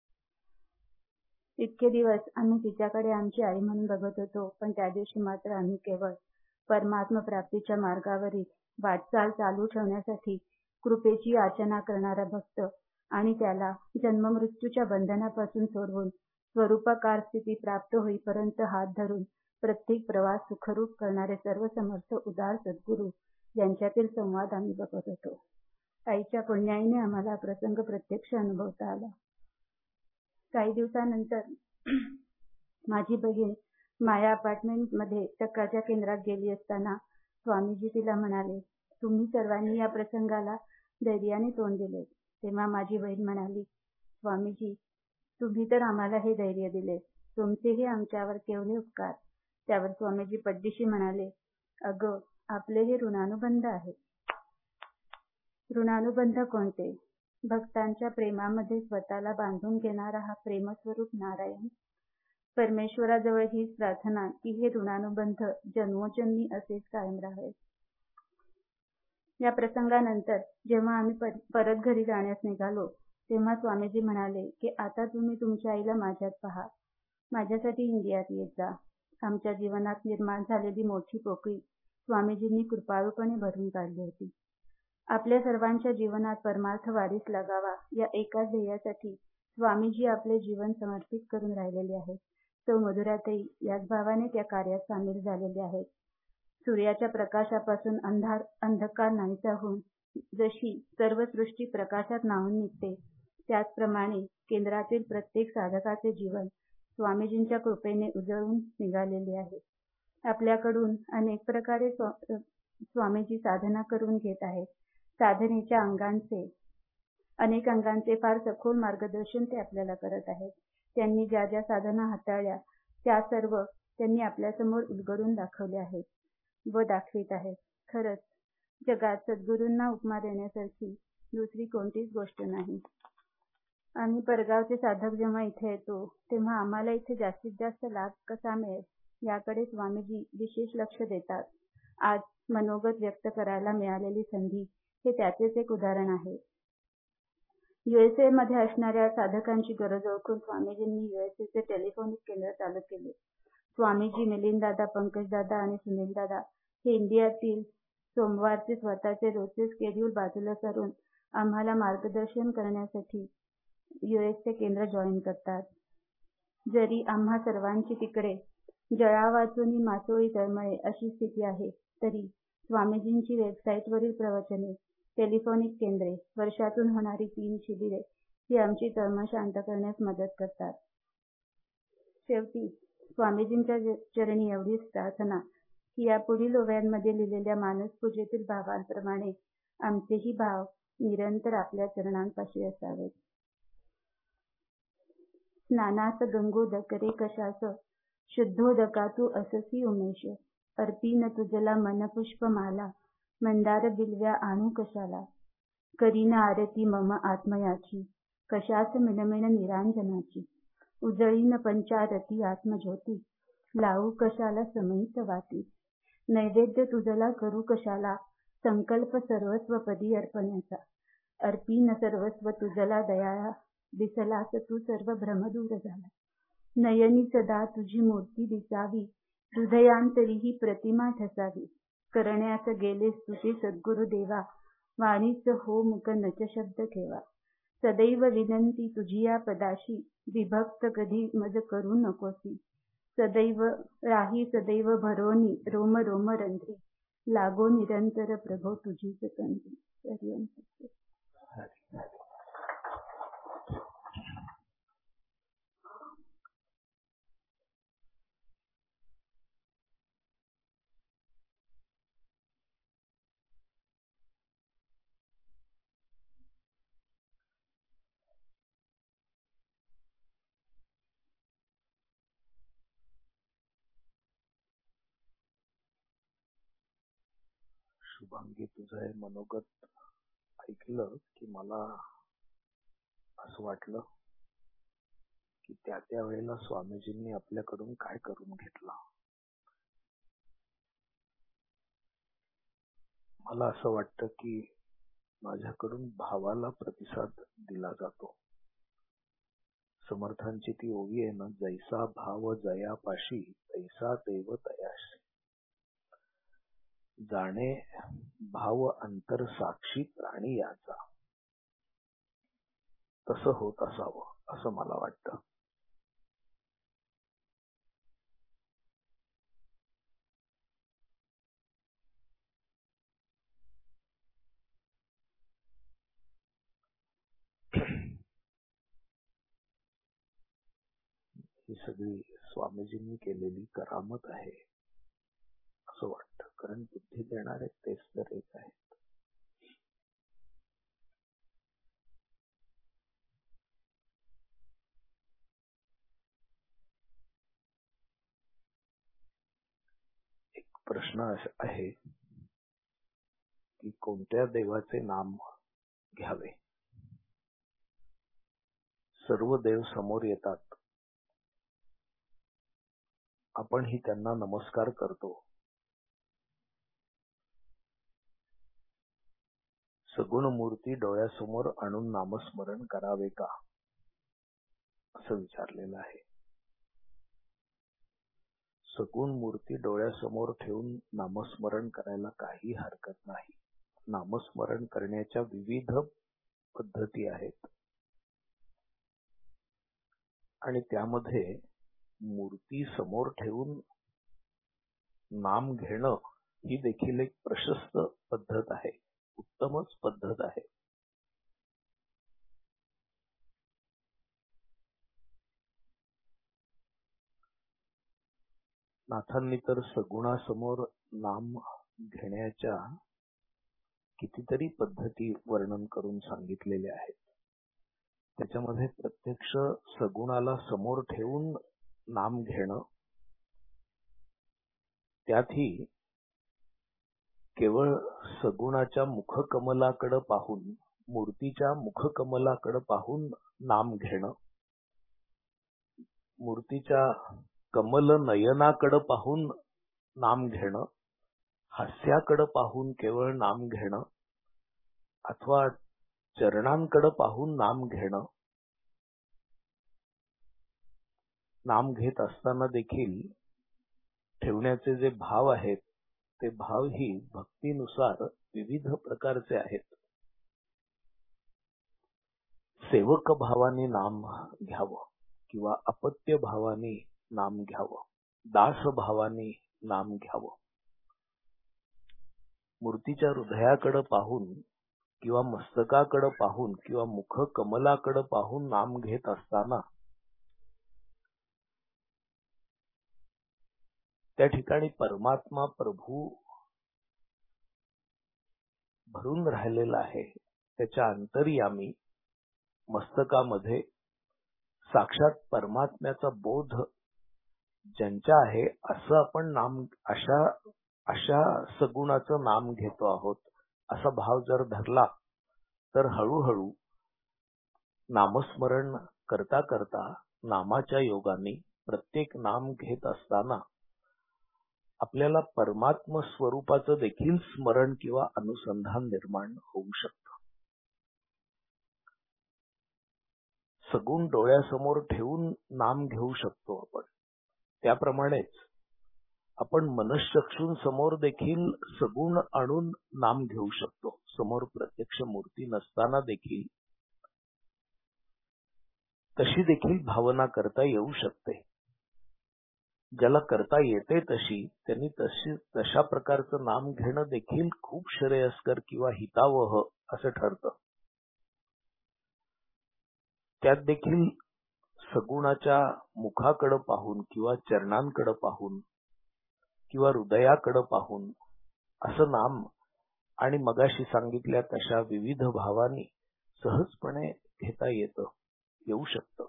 इतके दिवस आम्ही तिच्याकडे आमची आई म्हणून बघत होतो, पण त्या दिवशी मात्र आम्ही केवळ परमात्म प्राप्तीच्या मार्गावरील वाटचाल चालू ठेवण्यासाठी कृपेची याचना करणारा भक्त आणि त्याला जन्ममृत्यूच्या बंधनापासून सोडवून स्वरूपाकार स्थिती प्राप्त होईपर्यंत हात धरून प्रत्येक प्रवास सुखरूप करणारे सर्व समर्थ उदार सद्गुरू यांच्यातील संवाद आम्ही बघत होतो. आईच्या पुण्याईने आम्हाला प्रसंग प्रत्यक्ष अनुभवता आला. काही दिवसानंतर माझी बहीण माया अपार्टमेंट मध्ये टक्काच्या केंद्रात गेली असताना स्वामीजी तिला म्हणाले, तुम्ही सर्वांनी या प्रसंगाला धैर्याने तोंड दिले. तेव्हा माझी बहीण म्हणाली, स्वामीजी तुम्ही तर आम्हाला हे धैर्य दिले, तुमचेही आमच्यावर केवढे उपकार. त्यावर स्वामीजी पड्डीशी म्हणाले, अगं आपले हे ऋणानुबंध आहेत. ऋणानुबंध कोणते? भक्तांच्या प्रेमामध्ये स्वतःला बांधून घेणारा हा प्रेमस्वरूप नारायण. परमेश्वराजवळ हीच प्रार्थना की हे ऋणानुबंध जन्मोजन्मी असेच कायम राहावेत. या प्रसंगानंतर जेव्हा आम्ही परत घरी जाण्यास निघालो तेव्हा स्वामीजी म्हणाले की आता तुम्ही तुमच्या आईला माझ्यात पहा, माझ्यासाठी इंडियात येत जा. आमच्या जीवनात निर्माण झालेली मोठी पोकळी स्वामीजींनी कृपाळूपणे भरून काढली होती. आपल्या सर्वांच्या जीवनात परमार्थ वाढीस लागावा या एकाच ध्येयासाठी स्वामीजी आपले जीवन समर्पित करून राहिलेले आहेत. सौ मधुराताई याच भावाने त्या कार्यात सामील झालेले आहेत. सूर्याच्या प्रकाशापासून अंधार अंधकार नाहीसा होऊन जशी सर्व सृष्टी प्रकाशात न्हाऊन निघते, त्याचप्रमाणे केंद्रातील प्रत्येक साधकाचे जीवन स्वामीजींच्या कृपेने उजळून निघालेले आहे. आपल्याकडून अनेक प्रकारे स्वामीजी साधना करून घेत आहेत. साधनेच्या अंगांचे अनेक अंगांचे फार सखोल मार्गदर्शन ते आपल्याला करत आहेत. त्यांनी ज्या ज्या साधना हाताळल्या त्या सर्व त्यांनी आपल्यासमोर उलगडून दाखवल्या आहेत व दाखवित आहेत. खरंच जगात सद्गुरूंना उपमा देण्यासारखी दुसरी कोणतीच गोष्ट नाही. आम्ही परगावचे साधक जेव्हा इथे येतो तेव्हा आम्हाला इथे जास्तीत जास्त लाभ कसा मिळेल याकडे स्वामीजी विशेष लक्ष देतात. आज मनोगत व्यक्त करायला मिळालेली संधी हे त्याचेच एक उदाहरण आहे. युएसए मध्ये असणाऱ्या साधकांची गरज ओळखून स्वामीजींनी युएसएचे टेलिफोनिक केंद्र चालू केले. स्वामीजी, मिलिंददादा, पंकजदादा आणि सुनीलदादा हे इंडियातील सोमवारचे स्वतःचे रोजचे स्केड्यूल बाजूला करून आम्हाला मार्गदर्शन करण्यासाठी युएसचे केंद्र जॉईन करतात. जरी आम्हा सर्वांची तिकडे जळा वाचून मासोळी तळमळे अशी स्थिती आहे तरी स्वामीजींची वेबसाईटवरील प्रवचने, टेलिफोनिक केंद्रे, वर्षातून होणारी तीन शिबिरे ही आमची तळमळ शांत करण्यास मदत करतात. शेवटी स्वामीजींच्या चरणी एवढीच प्रार्थना की या पुढील ओव्यांमध्ये लिहिलेल्या मानसपूजेतील भावांप्रमाणे आमचेही भाव निरंतर आपल्या चरणांपाशी असावेत. स्नानास गंगोदकरे कशास, शुद्धोदका तू अससी उमेश. अर्पीन तुझला मनपुष्पमाला, मंदार बिल्व्या आणू कशाला. करीन आरती मम आत्मयाची, कशाच मिणमिण निरांजनाची. उजळीन पंचारती आत्मज्योती, लावू कशाला समेत वाती. नैवेद्य तुझला करू कशाला, संकल्प सर्वस्व पदी अर्पण्याचा. अर्पीन सर्वस्व तुझला दयाळा, दिसलास तू सर्व भ्रम दूर झाला. नयनी सदा तुझी मूर्ती दिसावी, हृदयांतरी ही प्रतिमा ठसावी. करण्यास गेलेस तुझे सद्गुरु देवा, वाणीच हो मुक नच शब्द ठेवा. सदैव विनंती तुझी या पदाशी, विभक्त कधी मज करू नकोसी. सदैव राही सदैव भरोनी, रोम रोम रंध्री. लागो निरंतर प्रभो तुझीच तंद्री. हरिओम. शुभांगी, तुझं हे मनोगत ऐकलं की मला असं वाटलं की त्या त्या वेळेला स्वामीजींनी आपल्याकडून काय करून घेतलं. मला असं वाटतं की माझ्याकडून भावाला प्रतिसाद दिला जातो. समर्थांची ती ओवी आहे ना, जैसा भाव जयापाशी, तैसा देव तयाशी. जाणे भाव अंतर साक्षी प्राणी याचा, तसं होत असावं असं मला वाटतं. ही सगळी स्वामीजींनी केलेली करामत आहे असं वाटतं, कारण बुद्धी देणारे तेच तर एक आहेत. एक प्रश्न आहे की कोणत्या देवाचे नाम घ्यावे. सर्व देव समोर येतात, आपणही त्यांना नमस्कार करतो. सगुण मूर्ती डोळ्यासमोर आणून नामस्मरण करावे का, असं विचारलेलं आहे. सगुण मूर्ती डोळ्यासमोर ठेवून नामस्मरण करायला काही हरकत नाही. नामस्मरण करण्याच्या विविध पद्धती आहेत आणि त्यामध्ये मूर्ती समोर ठेवून नाम घेणं ही देखील एक प्रशस्त पद्धत आहे, उत्तमच पद्धत आहे. नाथांनी तर सगुणासमोर नाम घेण्याच्या कितीतरी पद्धती वर्णन करून सांगितलेल्या आहेत. त्याच्यामध्ये प्रत्यक्ष सगुणाला समोर ठेवून नाम घेणं, त्यातही केवळ सगुणाच्या मुखकमलाकडे पाहून, मूर्तीच्या मुखकमलाकडे पाहून नाम घेणं, मूर्तीच्या कमल नयनाकडे पाहून नाम घेणं, हास्याकडे पाहून केवळ नाम घेणं, अथवा चरणांकडे पाहून नाम घेणं. नाम घेत असताना देखील ठेवण्याचे जे भाव आहेत ते भाव ही भक्तीनुसार विविध प्रकारचे आहेत. सेवक भावाने नाम घ्यावं किंवा अपत्य भावाने नाम घ्यावं, दास भावाने नाम घ्यावं. मूर्तीच्या हृदयाकडे पाहून किंवा मस्तकाकडे पाहून किंवा मुख कमलाकडे पाहून नाम घेत असताना त्या ठिकाणी परमात्मा प्रभू भरून राहिलेला आहे. त्याच्या अंतर्यामी मस्तकामध्ये साक्षात परमात्म्याचा बोध ज्यांच्या आहे असं आपण नाम, अशा अशा सगुणाचं नाम घेतो आहोत असा भाव जर धरला तर हळूहळू नामस्मरण करता करता नामाच्या योगाने प्रत्येक नाम घेत असताना आपल्याला परमात्म स्वरूपाचं देखील स्मरण किंवा अनुसंधान निर्माण होऊ शकतं. सगुण डोळ्यासमोर ठेवून नाम घेऊ शकतो आपण. त्याप्रमाणेच आपण मनश्चक्षूंसमोर देखील सगुण आणून नाम घेऊ शकतो. समोर प्रत्यक्ष मूर्ती नसताना देखील तशी देखील भावना करता येऊ शकते. ज्याला करता येते तशी त्यांनी तशी तशा प्रकारचं नाम घेणं देखील खूप श्रेयस्कर किंवा हितावह असं ठरतं. त्यात देखील सगुणाच्या मुखाकडे पाहून किंवा चरणांकडे पाहून किंवा हृदयाकडे पाहून असं नाम आणि मगाशी सांगितल्या तशा विविध भावांनी सहजपणे घेता येतं, येऊ शकतं.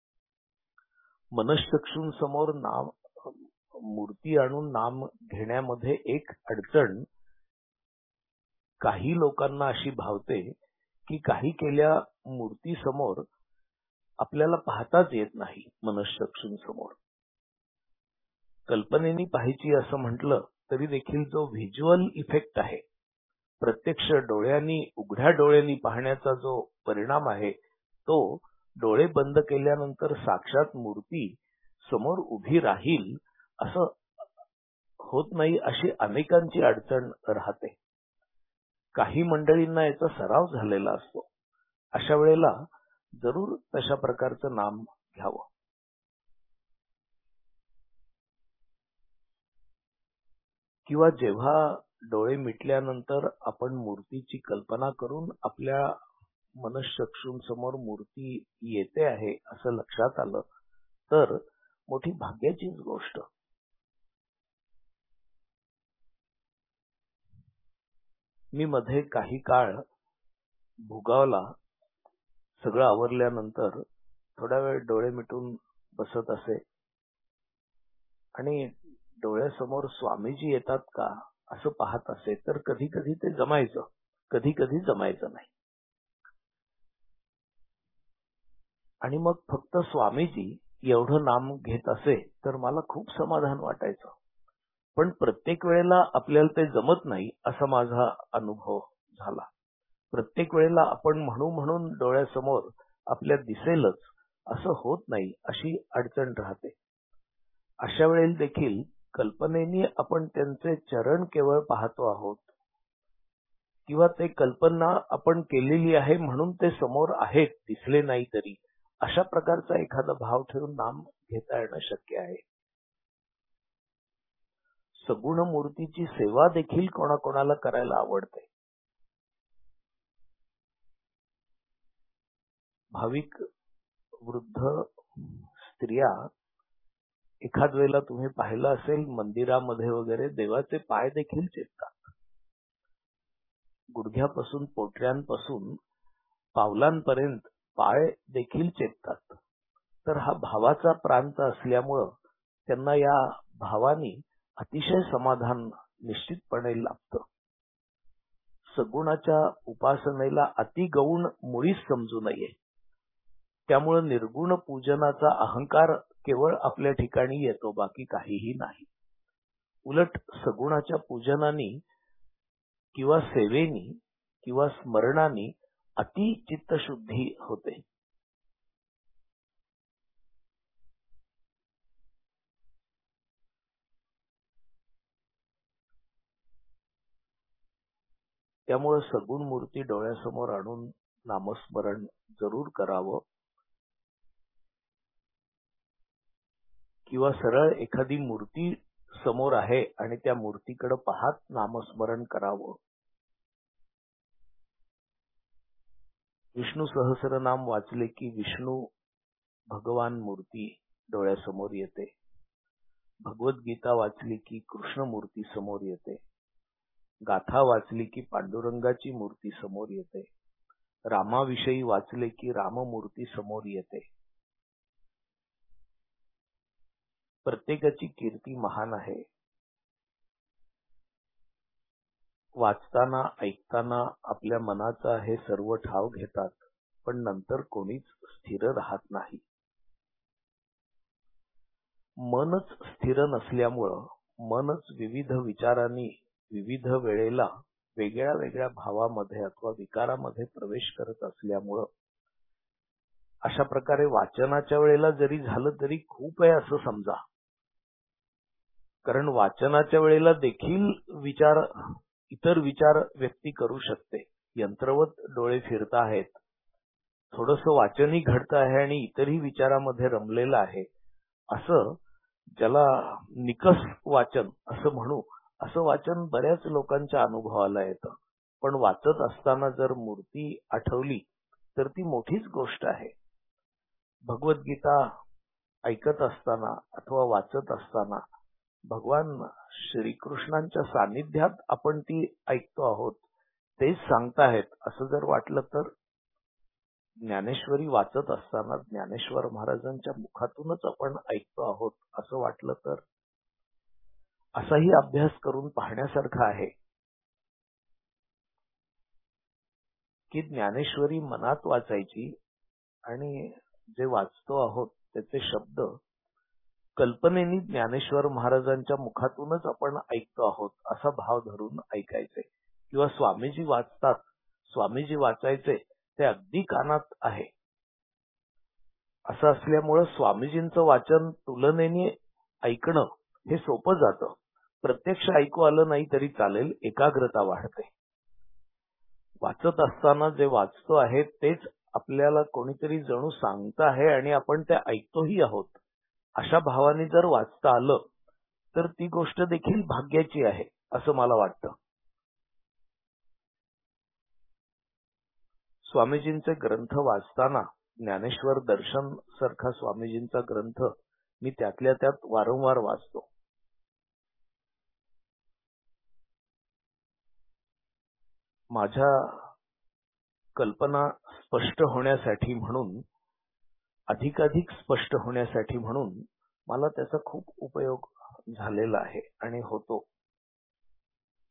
मनश्चक्षूंसमोर नाम मूर्ती आणून नाम घेण्यामध्ये एक अडचण काही लोकांना अशी भावते की काही केल्या मूर्ती समोर आपल्याला पाहताच येत नाही. मनश्चक्षूंसमोर कल्पनेनी पाहायची असं म्हटलं तरी देखील जो व्हिज्युअल इफेक्ट आहे, प्रत्यक्ष डोळ्यांनी उघड्या डोळ्यांनी पाहण्याचा जो परिणाम आहे, तो डोळे बंद केल्यानंतर साक्षात मूर्ती समोर उभी राहील असं होत नाही. अशी अनेकांची अडचण राहते. काही मंडळींना याचा सराव झालेला असतो. अशा वेळेला जरूर तशा प्रकारचं नाम घ्यावं. किंवा जेव्हा डोळे मिटल्यानंतर आपण मूर्तीची कल्पना करून आपल्या मनश्चक्षूंसमोर मूर्ती येते आहे असं लक्षात आलं तर मोठी भाग्याचीच गोष्ट. मी मध्ये काही काळ भुगावला सगळं आवरल्यानंतर थोडा वेळ डोळे मिटून बसत असे आणि डोळ्यासमोर स्वामीजी येतात का असं पाहत असे तर कधी कधी ते जमायचं, कधी कधी जमायचं नाही. आणि मग फक्त स्वामीजी एवढं नाम घेत असे तर मला खूप समाधान वाटायचं. पण प्रत्येक वेळेला आपल्याला ते जमत नाही असा माझा अनुभव झाला. प्रत्येक वेळेला आपण म्हणू म्हणून डोळ्यासमोर आपल्या दिसेलच असं होत नाही, अशी अडचण राहते. अशा वेळेला देखील कल्पनेने आपण त्यांचे चरण केवळ पाहतो आहोत किंवा ते कल्पना आपण केलेली आहे म्हणून ते समोर आहेत, दिसले नाही तरी, अशा प्रकारचा एखादा भाव ठेवून नाम घेता येणं शक्य आहे. सगुण मूर्तीची सेवा देखील कोणाकोणाला करायला आवडते. भाविक वृद्ध स्त्रिया एखाद वेळेला तुम्ही पाहिलं असेल मंदिरामध्ये वगैरे देवाचे पाय देखील चेपतात. गुडघ्यापासून पोटऱ्यांपासून पावलांपर्यंत पाय देखील चेपतात. तर हा भावाचा प्रांत असल्यामुळं त्यांना या भावानी अतिशय समाधान निश्चितपणे लाभतं. सगुणाच्या उपासनेला अतिगौण मुळीच समजू नये. त्यामुळे निर्गुण पूजनाचा अहंकार केवळ आपल्या ठिकाणी येतो, बाकी काहीही नाही. उलट सगुणाच्या पूजनानी किंवा सेवेनी किंवा स्मरणानी अति चित्तशुद्धी होते. त्यामुळे सगुण मूर्ती डोळ्यासमोर आणून नामस्मरण जरूर करावं किंवा सरळ एखादी मूर्ती समोर आहे आणि त्या मूर्तीकडे पाहत नामस्मरण करावं. विष्णू सहस्रनाम वाचले की विष्णू भगवान मूर्ती डोळ्यासमोर येते. भगवद्गीता वाचली की कृष्ण मूर्ती समोर येते. गाथा वाचली की पांडुरंगाची मूर्ती समोर येते. रामाविषयी वाचले की राममूर्ती समोर येते. प्रत्येकाची कीर्ती महान आहे. वाचताना ऐकताना आपल्या मनाचा हे सर्व ठाव घेतात, पण नंतर कोणीच स्थिर राहत नाही. मनच स्थिर नसल्यामुळं मनच विविध विचारांनी विविध वेळेला वेगळ्या वेगळ्या भावामध्ये अथवा विकारामध्ये प्रवेश करत असल्यामुळं अशा प्रकारे वाचनाच्या वेळेला जरी झालं तरी खूप आहे असं समजा. कारण वाचनाच्या वेळेला देखील विचार इतर विचार व्यक्ती करू शकते. यंत्रवत डोळे फिरत आहेत, थोडंसं वाचनही घडतं आहे आणि इतरही विचारामध्ये रमलेलं आहे, असं ज्याला निकस वाचन असं म्हणू, असं वाचन बऱ्याच लोकांच्या अनुभवाला येतं. पण वाचत असताना जर मूर्ती आठवली तर ती मोठीच गोष्ट आहे. भगवद्गीता ऐकत असताना अथवा वाचत असताना भगवान श्रीकृष्णांच्या सानिध्यात आपण ती ऐकतो आहोत, तेच सांगताहेत असं जर वाटलं तर ज्ञानेश्वरी वाचत असताना ज्ञानेश्वर महाराजांच्या मुखातूनच आपण ऐकतो आहोत असं वाटलं तर असाही अभ्यास करून पाहण्यासारखा आहे की ज्ञानेश्वरी मनात वाचायची आणि जे वाचतो आहोत त्याचे शब्द कल्पनेनी ज्ञानेश्वर महाराजांच्या मुखातूनच आपण ऐकतो आहोत असा भाव धरून ऐकायचे. किंवा स्वामीजी वाचतात, स्वामीजी वाचायचे ते अगदी कानात आहे असं असल्यामुळं स्वामीजींचं वाचन तुलनेने ऐकणं हे सोपं जातं. प्रत्यक्ष ऐकू आलं नाही तरी चालेल, एकाग्रता वाढते. वाचत असताना जे वाचतो आहे तेच आपल्याला कोणीतरी जणू सांगतं आहे आणि आपण ते ऐकतोही आहोत, अशा भावाने जर वाचता आलं तर ती गोष्ट देखील भाग्याची आहे असं मला वाटतं. स्वामीजींचे ग्रंथ वाचताना ज्ञानेश्वर दर्शन सारखा स्वामीजींचा ग्रंथ मी त्यातल्या त्यात वारंवार वाचतो. माझ्या कल्पना स्पष्ट होण्यासाठी म्हणून, अधिकाधिक स्पष्ट होण्यासाठी म्हणून मला त्याचा खूप उपयोग झालेला आहे आणि होतो.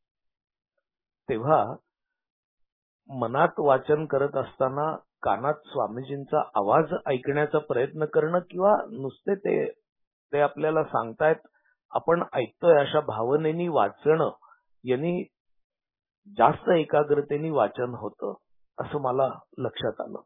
तेव्हा मनात वाचन करत असताना कानात स्वामीजींचा आवाज ऐकण्याचा प्रयत्न करणं किंवा नुसते ते ते आपल्याला सांगतायत आपण ऐकतोय अशा भावनेनी वाचणं यांनी जास्त एकाग्रतेने वाचन होतं असं मला लक्षात आलं.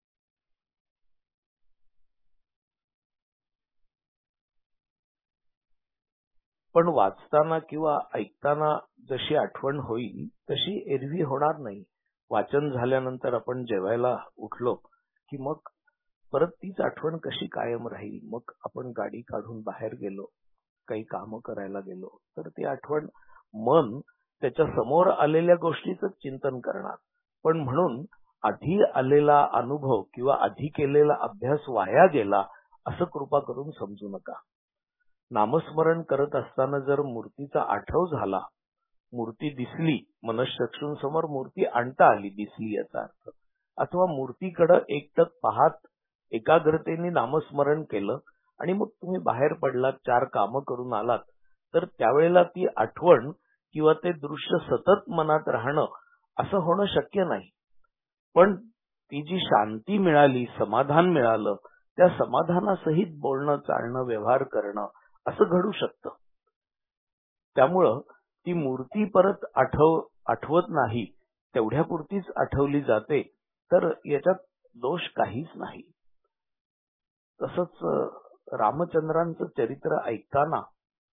पण वाचताना किंवा ऐकताना जशी आठवण होईल तशी एरवी होणार नाही. वाचन झाल्यानंतर आपण जेवायला उठलो की मग परत तीच आठवण कशी कायम राहील. मग आपण गाडी काढून बाहेर गेलो, काही कामं करायला गेलो तर ती आठवण मन त्याच्या समोर आलेल्या गोष्टीचं चिंतन करणार. पण म्हणून आधी आलेला अनुभव किंवा आधी केलेला अभ्यास वाया गेला असं कृपा करून समजू नका. नामस्मरण करत असताना जर मूर्तीचा आठव झाला, मूर्ती दिसली, मनश्चक्षूंसमोर मूर्ती आणता आली, दिसली याचा अर्थ, अथवा मूर्तीकडे एकटक पाहत एकाग्रतेने नामस्मरण केलं आणि मग तुम्ही बाहेर पडलात, चार कामं करून आलात, तर त्यावेळेला ती आठवण किंवा ते दृश्य सतत मनात राहणं असं होणं शक्य नाही. पण ती जी शांती मिळाली, समाधान मिळालं, त्या समाधानासहित बोलणं, चालणं, व्यवहार करणं असं घडू शकतं. त्यामुळं ती मूर्ती परत आठव आठवत नाही, तेवढ्यापुरतीच आठवली जाते, तर याच्यात दोष काहीच नाही. तसंच रामचंद्रांचं चरित्र ऐकताना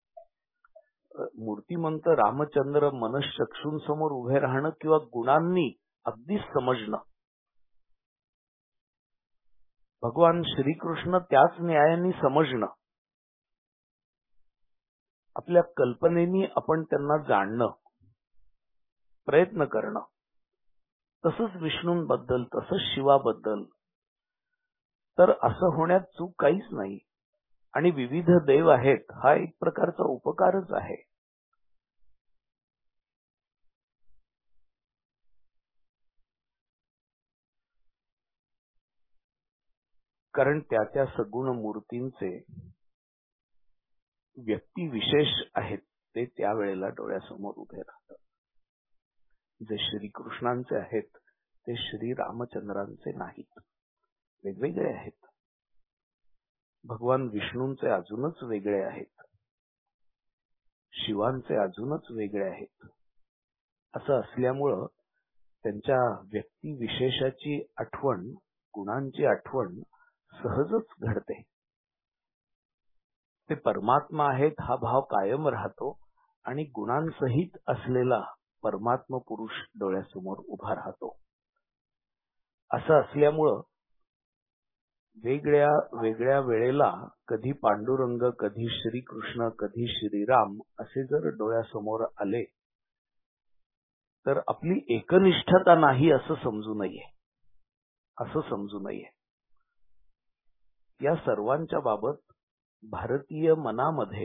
मूर्तिमंत रामचंद्र मनश्चक्षूंसमोर उभे राहणं किंवा गुणांनी अगदीच समजणं, भगवान श्रीकृष्ण त्याच न्यायाने समजणं, आपल्या कल्पनेनी आपण त्यांना जाणणं, प्रयत्न करणं, तसंच विष्णूंबद्दल, तसंच शिवाबद्दल, तर असं होण्यात चूक काहीच नाही. आणि विविध देव आहेत हा एक प्रकारचा उपकारच आहे. कारण त्या त्या सगुण मूर्तींचे व्यक्तिविशेष आहेत, ते त्यावेळेला डोळ्यासमोर उभे राहतात. जे श्रीकृष्णांचे आहेत ते श्री रामचंद्रांचे नाहीत, वेगवेगळे आहेत. भगवान विष्णूंचे अजूनच वेगळे आहेत, शिवांचे अजूनच वेगळे आहेत. असं असल्यामुळं त्यांच्या व्यक्तिविशेषाची आठवण, गुणांची आठवण सहजच घडते. ते परमात्मा आहेत हा भाव कायम राहतो आणि गुणांसहित असलेला परमात्मा पुरुष डोळ्यासमोर उभा राहतो. असं असल्यामुळं वेगळ्या वेगळ्या वेळेला कधी पांडुरंग, कधी श्रीकृष्ण, कधी श्रीराम असे जर डोळ्यासमोर आले तर आपली एकनिष्ठता नाही असं समजू नये, असं समजू नये. या सर्वांच्या बाबत भारतीय मनामध्ये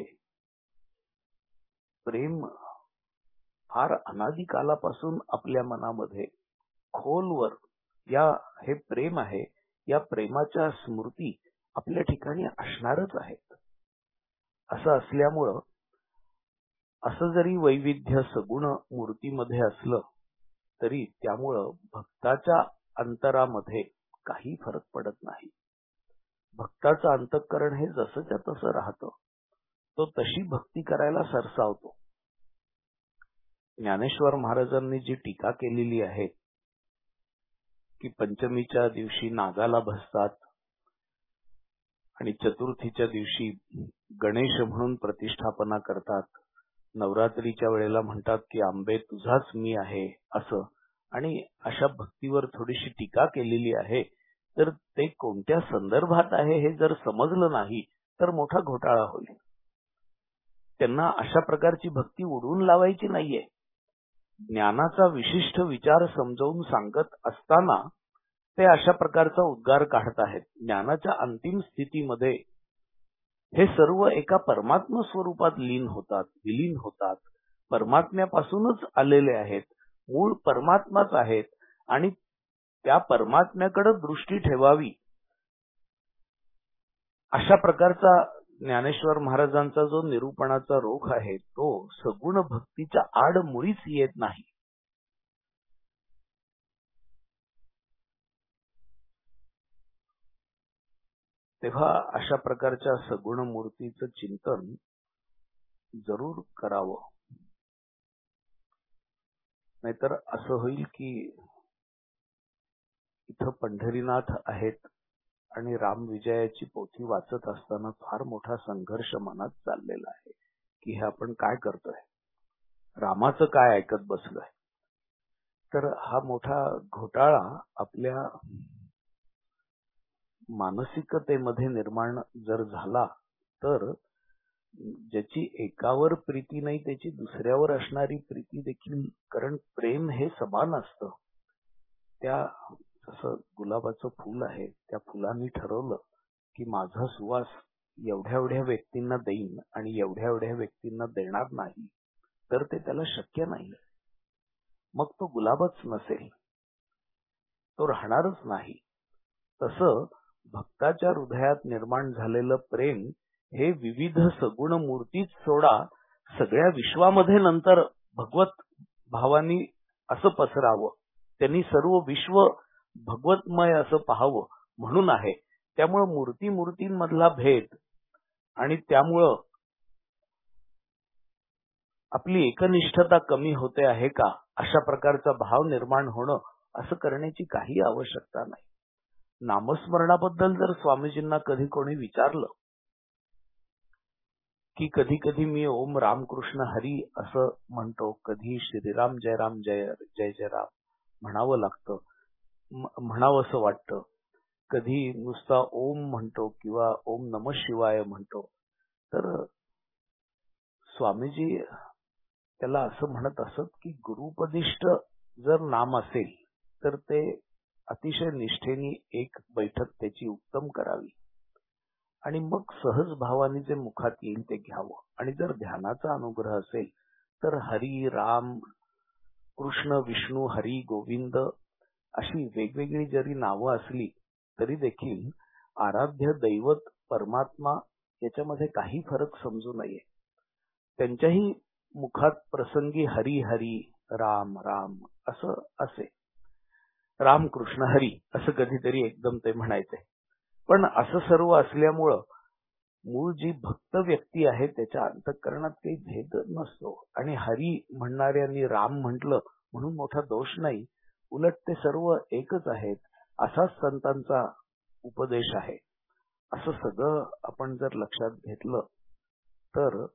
प्रेम फार अनादी कालापासून आपल्या मनामध्ये खोलवर या हे प्रेम आहे. या प्रेमाच्या स्मृती आपल्या ठिकाणी असणारच आहेत. असं असल्यामुळं असं जरी वैविध्य सगुण मूर्तीमध्ये असलं तरी त्यामुळं भक्ताच्या अंतरामध्ये काही फरक पडत नाही. भक्ताचं अंतःकरण हे जसंच्या तसं राहतं, तो तशी भक्ती करायला सरसावतो. ज्ञानेश्वर महाराजांनी जी टीका केलेली आहे की पंचमीच्या दिवशी नागाला भसतात आणि चतुर्थीच्या दिवशी गणेश म्हणून प्रतिष्ठापना करतात, नवरात्रीच्या वेळेला म्हणतात की आंबे तुझाच मी आहे असं, आणि अशा भक्तीवर थोडीशी टीका केलेली आहे. तर ते कोणत्या संदर्भात आहे हे जर समजलं नाही तर मोठा घोटाळा होईल. त्यांना अशा प्रकारची भक्ती उडवून लावायची नाहीये. ज्ञानाचा विशिष्ट विचार समजावून सांगत असताना ते अशा प्रकारचा उद्गार काढत आहेत. ज्ञानाच्या अंतिम स्थितीमध्ये हे सर्व एका परमात्मा स्वरूपात लीन होतात, विलीन होतात, परमात्म्यापासूनच आलेले आहेत, मूळ परमात्माच आहेत आणि त्या परमात्म्याकडे दृष्टी ठेवावी अशा प्रकारचा ज्ञानेश्वर महाराजांचा जो निरूपणाचा रोख आहे तो सगुण भक्तीच्या आड मुळीच येत नाही. तेव्हा अशा प्रकारच्या सगुण मूर्तीचं चिंतन जरूर करावं. नाहीतर असं होईल की इथं पंढरीनाथ आहेत आणि राम विजयाची पोथी वाचत असताना फार मोठा संघर्ष मनात चाललेला आहे की हे आपण काय करतोय, रामाचं काय ऐकत बसलोय. तर हा मोठा घोटाळा आपल्या मानसिकतेमध्ये निर्माण जर झाला तर ज्याची एकावर प्रीती नाही त्याची दुसऱ्यावर असणारी प्रीती देखील, कारण प्रेम हे समान असतं. त्या जसं गुलाबाचं फुल आहे, त्या फुलांनी ठरवलं की माझा सुवास एवढ्या एवढ्या व्यक्तींना देईन आणि एवढ्या एवढ्या व्यक्तींना देणार नाही, तर ते त्याला शक्य नाही. मग तो गुलाबच नसेल, तो राहणारच नाही. तसं भक्ताच्या हृदयात निर्माण झालेलं प्रेम हे विविध सगुण मूर्तीच सोडा सगळ्या विश्वामध्ये नंतर भगवत भावानी असं पसरावं, त्यांनी सर्व विश्व भगवतमय असं पाहावं म्हणून आहे. त्यामुळं मूर्ती मूर्तींमधला भेद आणि त्यामुळं आपली एकनिष्ठता कमी होते आहे का, अशा प्रकारचा भाव निर्माण होणं असं करण्याची काही आवश्यकता नाही. नामस्मरणाबद्दल जर स्वामीजींना कधी कोणी विचारलं की कधी कधी मी ओम रामकृष्ण हरी असं म्हणतो, कधी श्रीराम जय राम जय जय जय राम म्हणावं लागतं, म्हणावं असं वाटतं, कधी नुसता ओम म्हणतो किंवा ओम नमः शिवाय म्हणतो. तर स्वामीजी त्याला असं म्हणत असत की गुरुपदिष्ट जर नाम असेल तर ते अतिशय निष्ठेने एक बैठक त्याची उत्तम करावी आणि मग सहज भावाने जे मुखात येईल ते घ्यावं. आणि जर ध्यानाचा अनुग्रह असेल तर हरी राम कृष्ण विष्णू हरी गोविंद अशी वेगवेगळी जरी नावं असली तरी देखील आराध्य दैवत परमात्मा याच्यामध्ये काही फरक समजू नये. त्यांच्याही मुखात प्रसंगी हरी हरी राम राम असं असे, राम कृष्ण हरी असं कधीतरी एकदम ते म्हणायचे. पण असं सर्व असल्यामुळं मूळ जी भक्त व्यक्ती आहे त्याच्या अंतःकरणात काही भेद नसतो. आणि हरी म्हणणाऱ्यांनी राम म्हटलं म्हणून मोठा दोष नाही, उलट ते सर्व एकच आहेत असाच संतांचा उपदेश आहे. असं सगळं आपण जर लक्षात घेतलं तर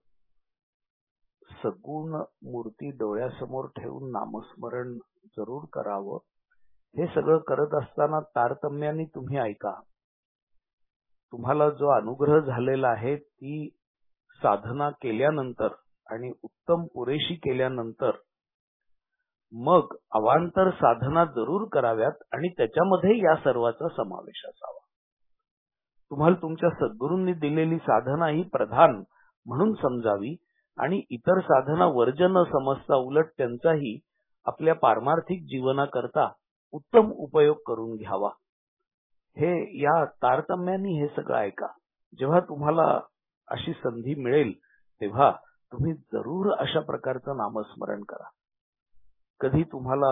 सगुण मूर्ती डोळ्यासमोर ठेवून नामस्मरण जरूर करावं. हे सगळं करत असताना तारतम्याने तुम्ही ऐका. तुम्हाला जो अनुग्रह झालेला आहे ती साधना केल्यानंतर आणि उत्तम पुरेशी केल्यानंतर मग अवांतर साधना जरूर कराव्यात आणि त्याच्यामध्ये या सर्वाचा समावेश असावा. तुम्हाला तुमच्या सद्गुरूंनी दिलेली साधना ही प्रधान म्हणून समजावी आणि इतर साधना वर्ज्य न समजता उलट त्यांचाही आपल्या पारमार्थिक जीवनाकरता उत्तम उपयोग करून घ्यावा. हे या तारतम्याने हे सगळं ऐका. जेव्हा तुम्हाला अशी संधी मिळेल तेव्हा तुम्ही जरूर अशा प्रकारचं नामस्मरण करा. कधी तुम्हाला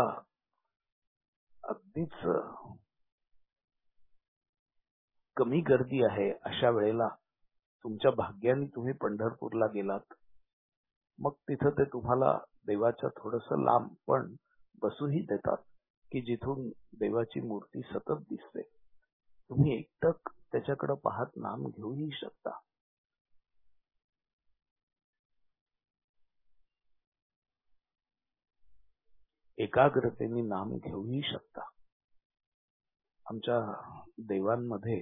अगदीच कमी गर्दी आहे अशा वेळेला तुमच्या भाग्याने तुम्ही पंढरपूरला गेलात, मग तिथं ते तुम्हाला देवाच्या थोडंसं लांब पण बसूही देतात की जिथून देवाची मूर्ती सतत दिसते. तुम्ही एकटक त्याच्याकडे पाहत नाम घेऊही शकता. एकाग्रतेने नाम घेऊही शकता. आमच्या देवांमध्ये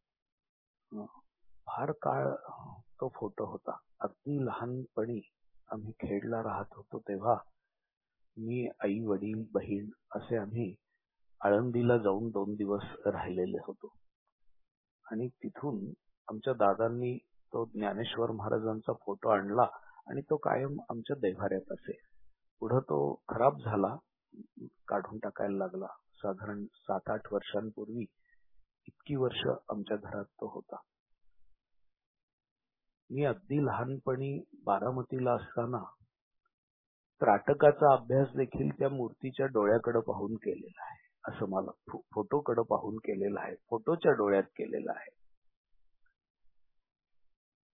फार काळ तो फोटो होता. अगदी लहानपणी आम्ही खेडला राहत होतो तेव्हा मी, आई वडील बहीण असे आम्ही आळंदीला जाऊन दोन दिवस राहिलेले होतो. आणि तिथून आमच्या दादांनी तो ज्ञानेश्वर महाराजांचा फोटो आणला आणि तो कायम आमच्या देव्हाऱ्यात असे. पुढे तो खराब झाला, काढून टाकायला लागला. साधारण सात आठ वर्षांपूर्वी इतकी वर्ष आमच्या घरात तो होता. मी अगदी लहानपणी बारामतीला असताना त्राटकाचा अभ्यास देखील त्या मूर्तीच्या डोळ्याकडे पाहून केलेला आहे. असं मला फोटोकडे पाहून केलेला आहे, फोटोच्या डोळ्यात केलेला आहे.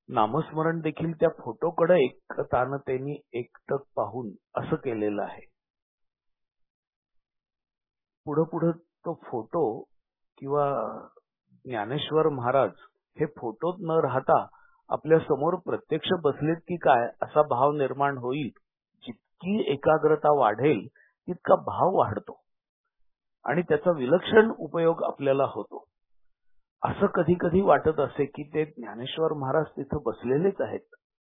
नामस्मरण देखील त्या फोटोकडे एकतानतेने एकटक पाहून असं केलेलं आहे. पुढं पुढं तो फोटो किंवा ज्ञानेश्वर महाराज हे फोटोत न राहता आपल्या समोर प्रत्यक्ष बसलेत की काय असा भाव निर्माण होईल. जितकी एकाग्रता वाढेल तितका भाव वाढतो आणि त्याचा विलक्षण उपयोग आपल्याला होतो. असं कधी कधी वाटत असे की ते ज्ञानेश्वर महाराज तिथं बसलेलेच आहेत.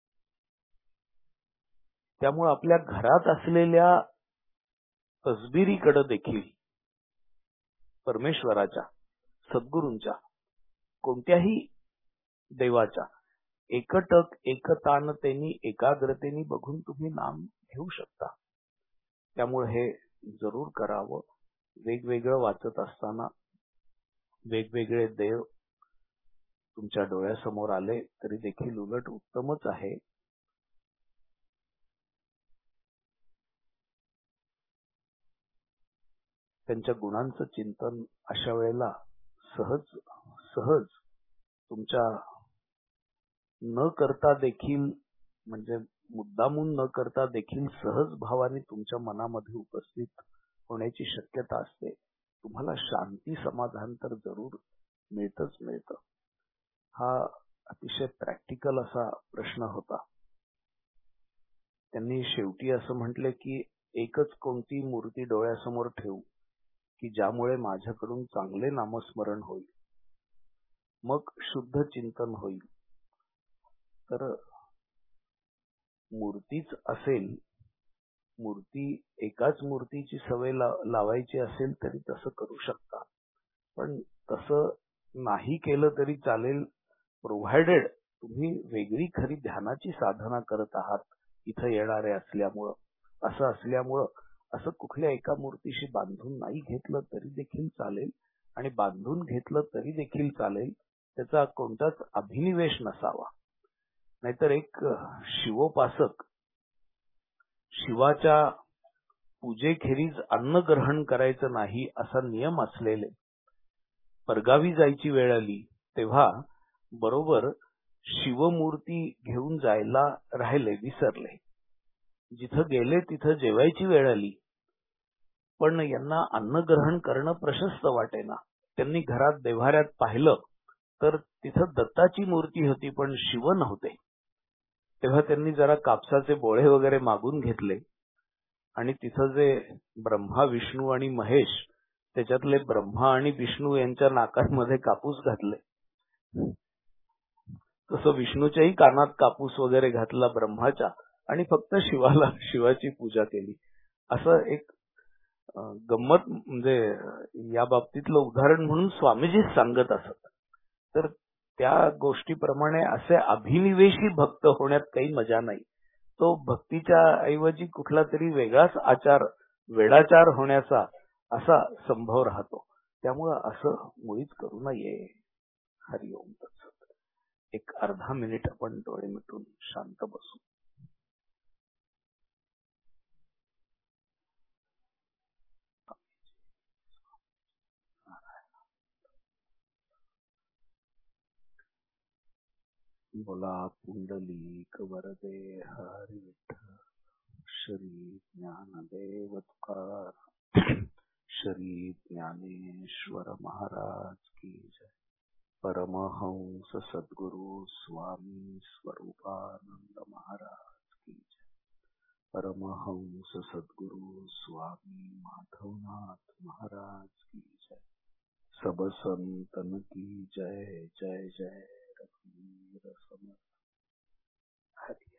त्यामुळे आपल्या घरात असलेल्या तसबिरीकडे देखील परमेश्वराच्या, सद्गुरूंच्या, कोणत्याही देवाच्या एकटक एकतानतेनी एकाग्रतेने बघून तुम्ही नाम घेऊ शकता. त्यामुळे हे जरूर करावं. वेगवेगळं वाचत असताना वेगवेगळे देव तुमच्या डोळ्यासमोर आले तरी देखील उलट उत्तमच आहे. त्यांच्या गुणांचं चिंतन अशा वेळेला सहज सहज तुमच्या न करता देखील, म्हणजे मुद्दामून न करता देखील सहज भावाने तुमच्या मनामध्ये उपस्थित होण्याची शक्यता असते. तुम्हाला शांती समाधान तर जरूर मिळतच मिळतं. हा अतिशय प्रॅक्टिकल असा प्रश्न होता. त्यांनी शेवटी असं म्हटले की एकच कोणती मूर्ती डोळ्यासमोर ठेवू की ज्यामुळे माझ्याकडून चांगले नामस्मरण होईल, मग शुद्ध चिंतन होईल. तर मूर्तीच असेल, मूर्ती एकाच मूर्तीची सवय लावायची असेल तरी तसं करू शकता. पण तसं नाही केलं तरी चालेल, प्रोव्हायडेड तुम्ही वेगळी खरी ध्यानाची साधना करत आहात इथं येणारे असल्यामुळं. असं असल्यामुळं असं कुठल्या एका मूर्तीशी बांधून नाही घेतलं तरी देखील चालेल आणि बांधून घेतलं तरी देखील चालेल. त्याचा कोणताच अभिनिवेश नसावा. नाहीतर एक शिवोपासक शिवाच्या पूजेखेरीज अन्न ग्रहण करायचं नाही असा नियम असलेले परगावी जायची वेळ आली तेव्हा बरोबर शिवमूर्ती घेऊन जायला राहिले, विसरले. जिथं गेले तिथं जेवायची वेळ आली पण यांना अन्न ग्रहण करणं प्रशस्त वाटेना. त्यांनी घरात देव्हाऱ्यात पाहिलं तर तिथं दत्ताची मूर्ती होती पण शिव नव्हते. तेव्हा त्यांनी जरा कापसाचे बोळे वगैरे मागून घेतले आणि तिथं जे ब्रह्मा, विष्णू आणि महेश, त्याच्यातले ब्रह्मा आणि विष्णू यांच्या नाकांमध्ये कापूस घातले. तसं विष्णूच्याही कानात कापूस वगैरे घातला ब्रह्माच्या आणि फक्त शिवाला शिवाची पूजा केली. असं एक गंमत, म्हणजे या बाबतीतलं उदाहरण म्हणून स्वामीजीच सांगत असत. तर त्या गोष्टीप्रमाणे असे अभिनिवेशी भक्त होण्यात काही मजा नाही. तो भक्तीच्या ऐवजी कुठला तरी वेगळाच आचार, वेडाचार होण्याचा असा संभव राहतो. त्यामुळं असं मुळीच करू नये. हरिओम तत्सत. एक अर्धा मिनिट आपण डोळे मिटून शांत बसू. बोला पुंडलिक वरदे हरी विठ्ठल. श्री ज्ञानदेव तुकाराम, श्री ज्ञानेश्वर महाराज की जय. परमहंस सद्गुरु स्वामी स्वरूपानंद महाराज की जय. परमहंस सद्गुरु स्वामी माधवनाथ महाराज की जय. सब संतन की जय. जय जय रघुवीर समर्थ. हरि.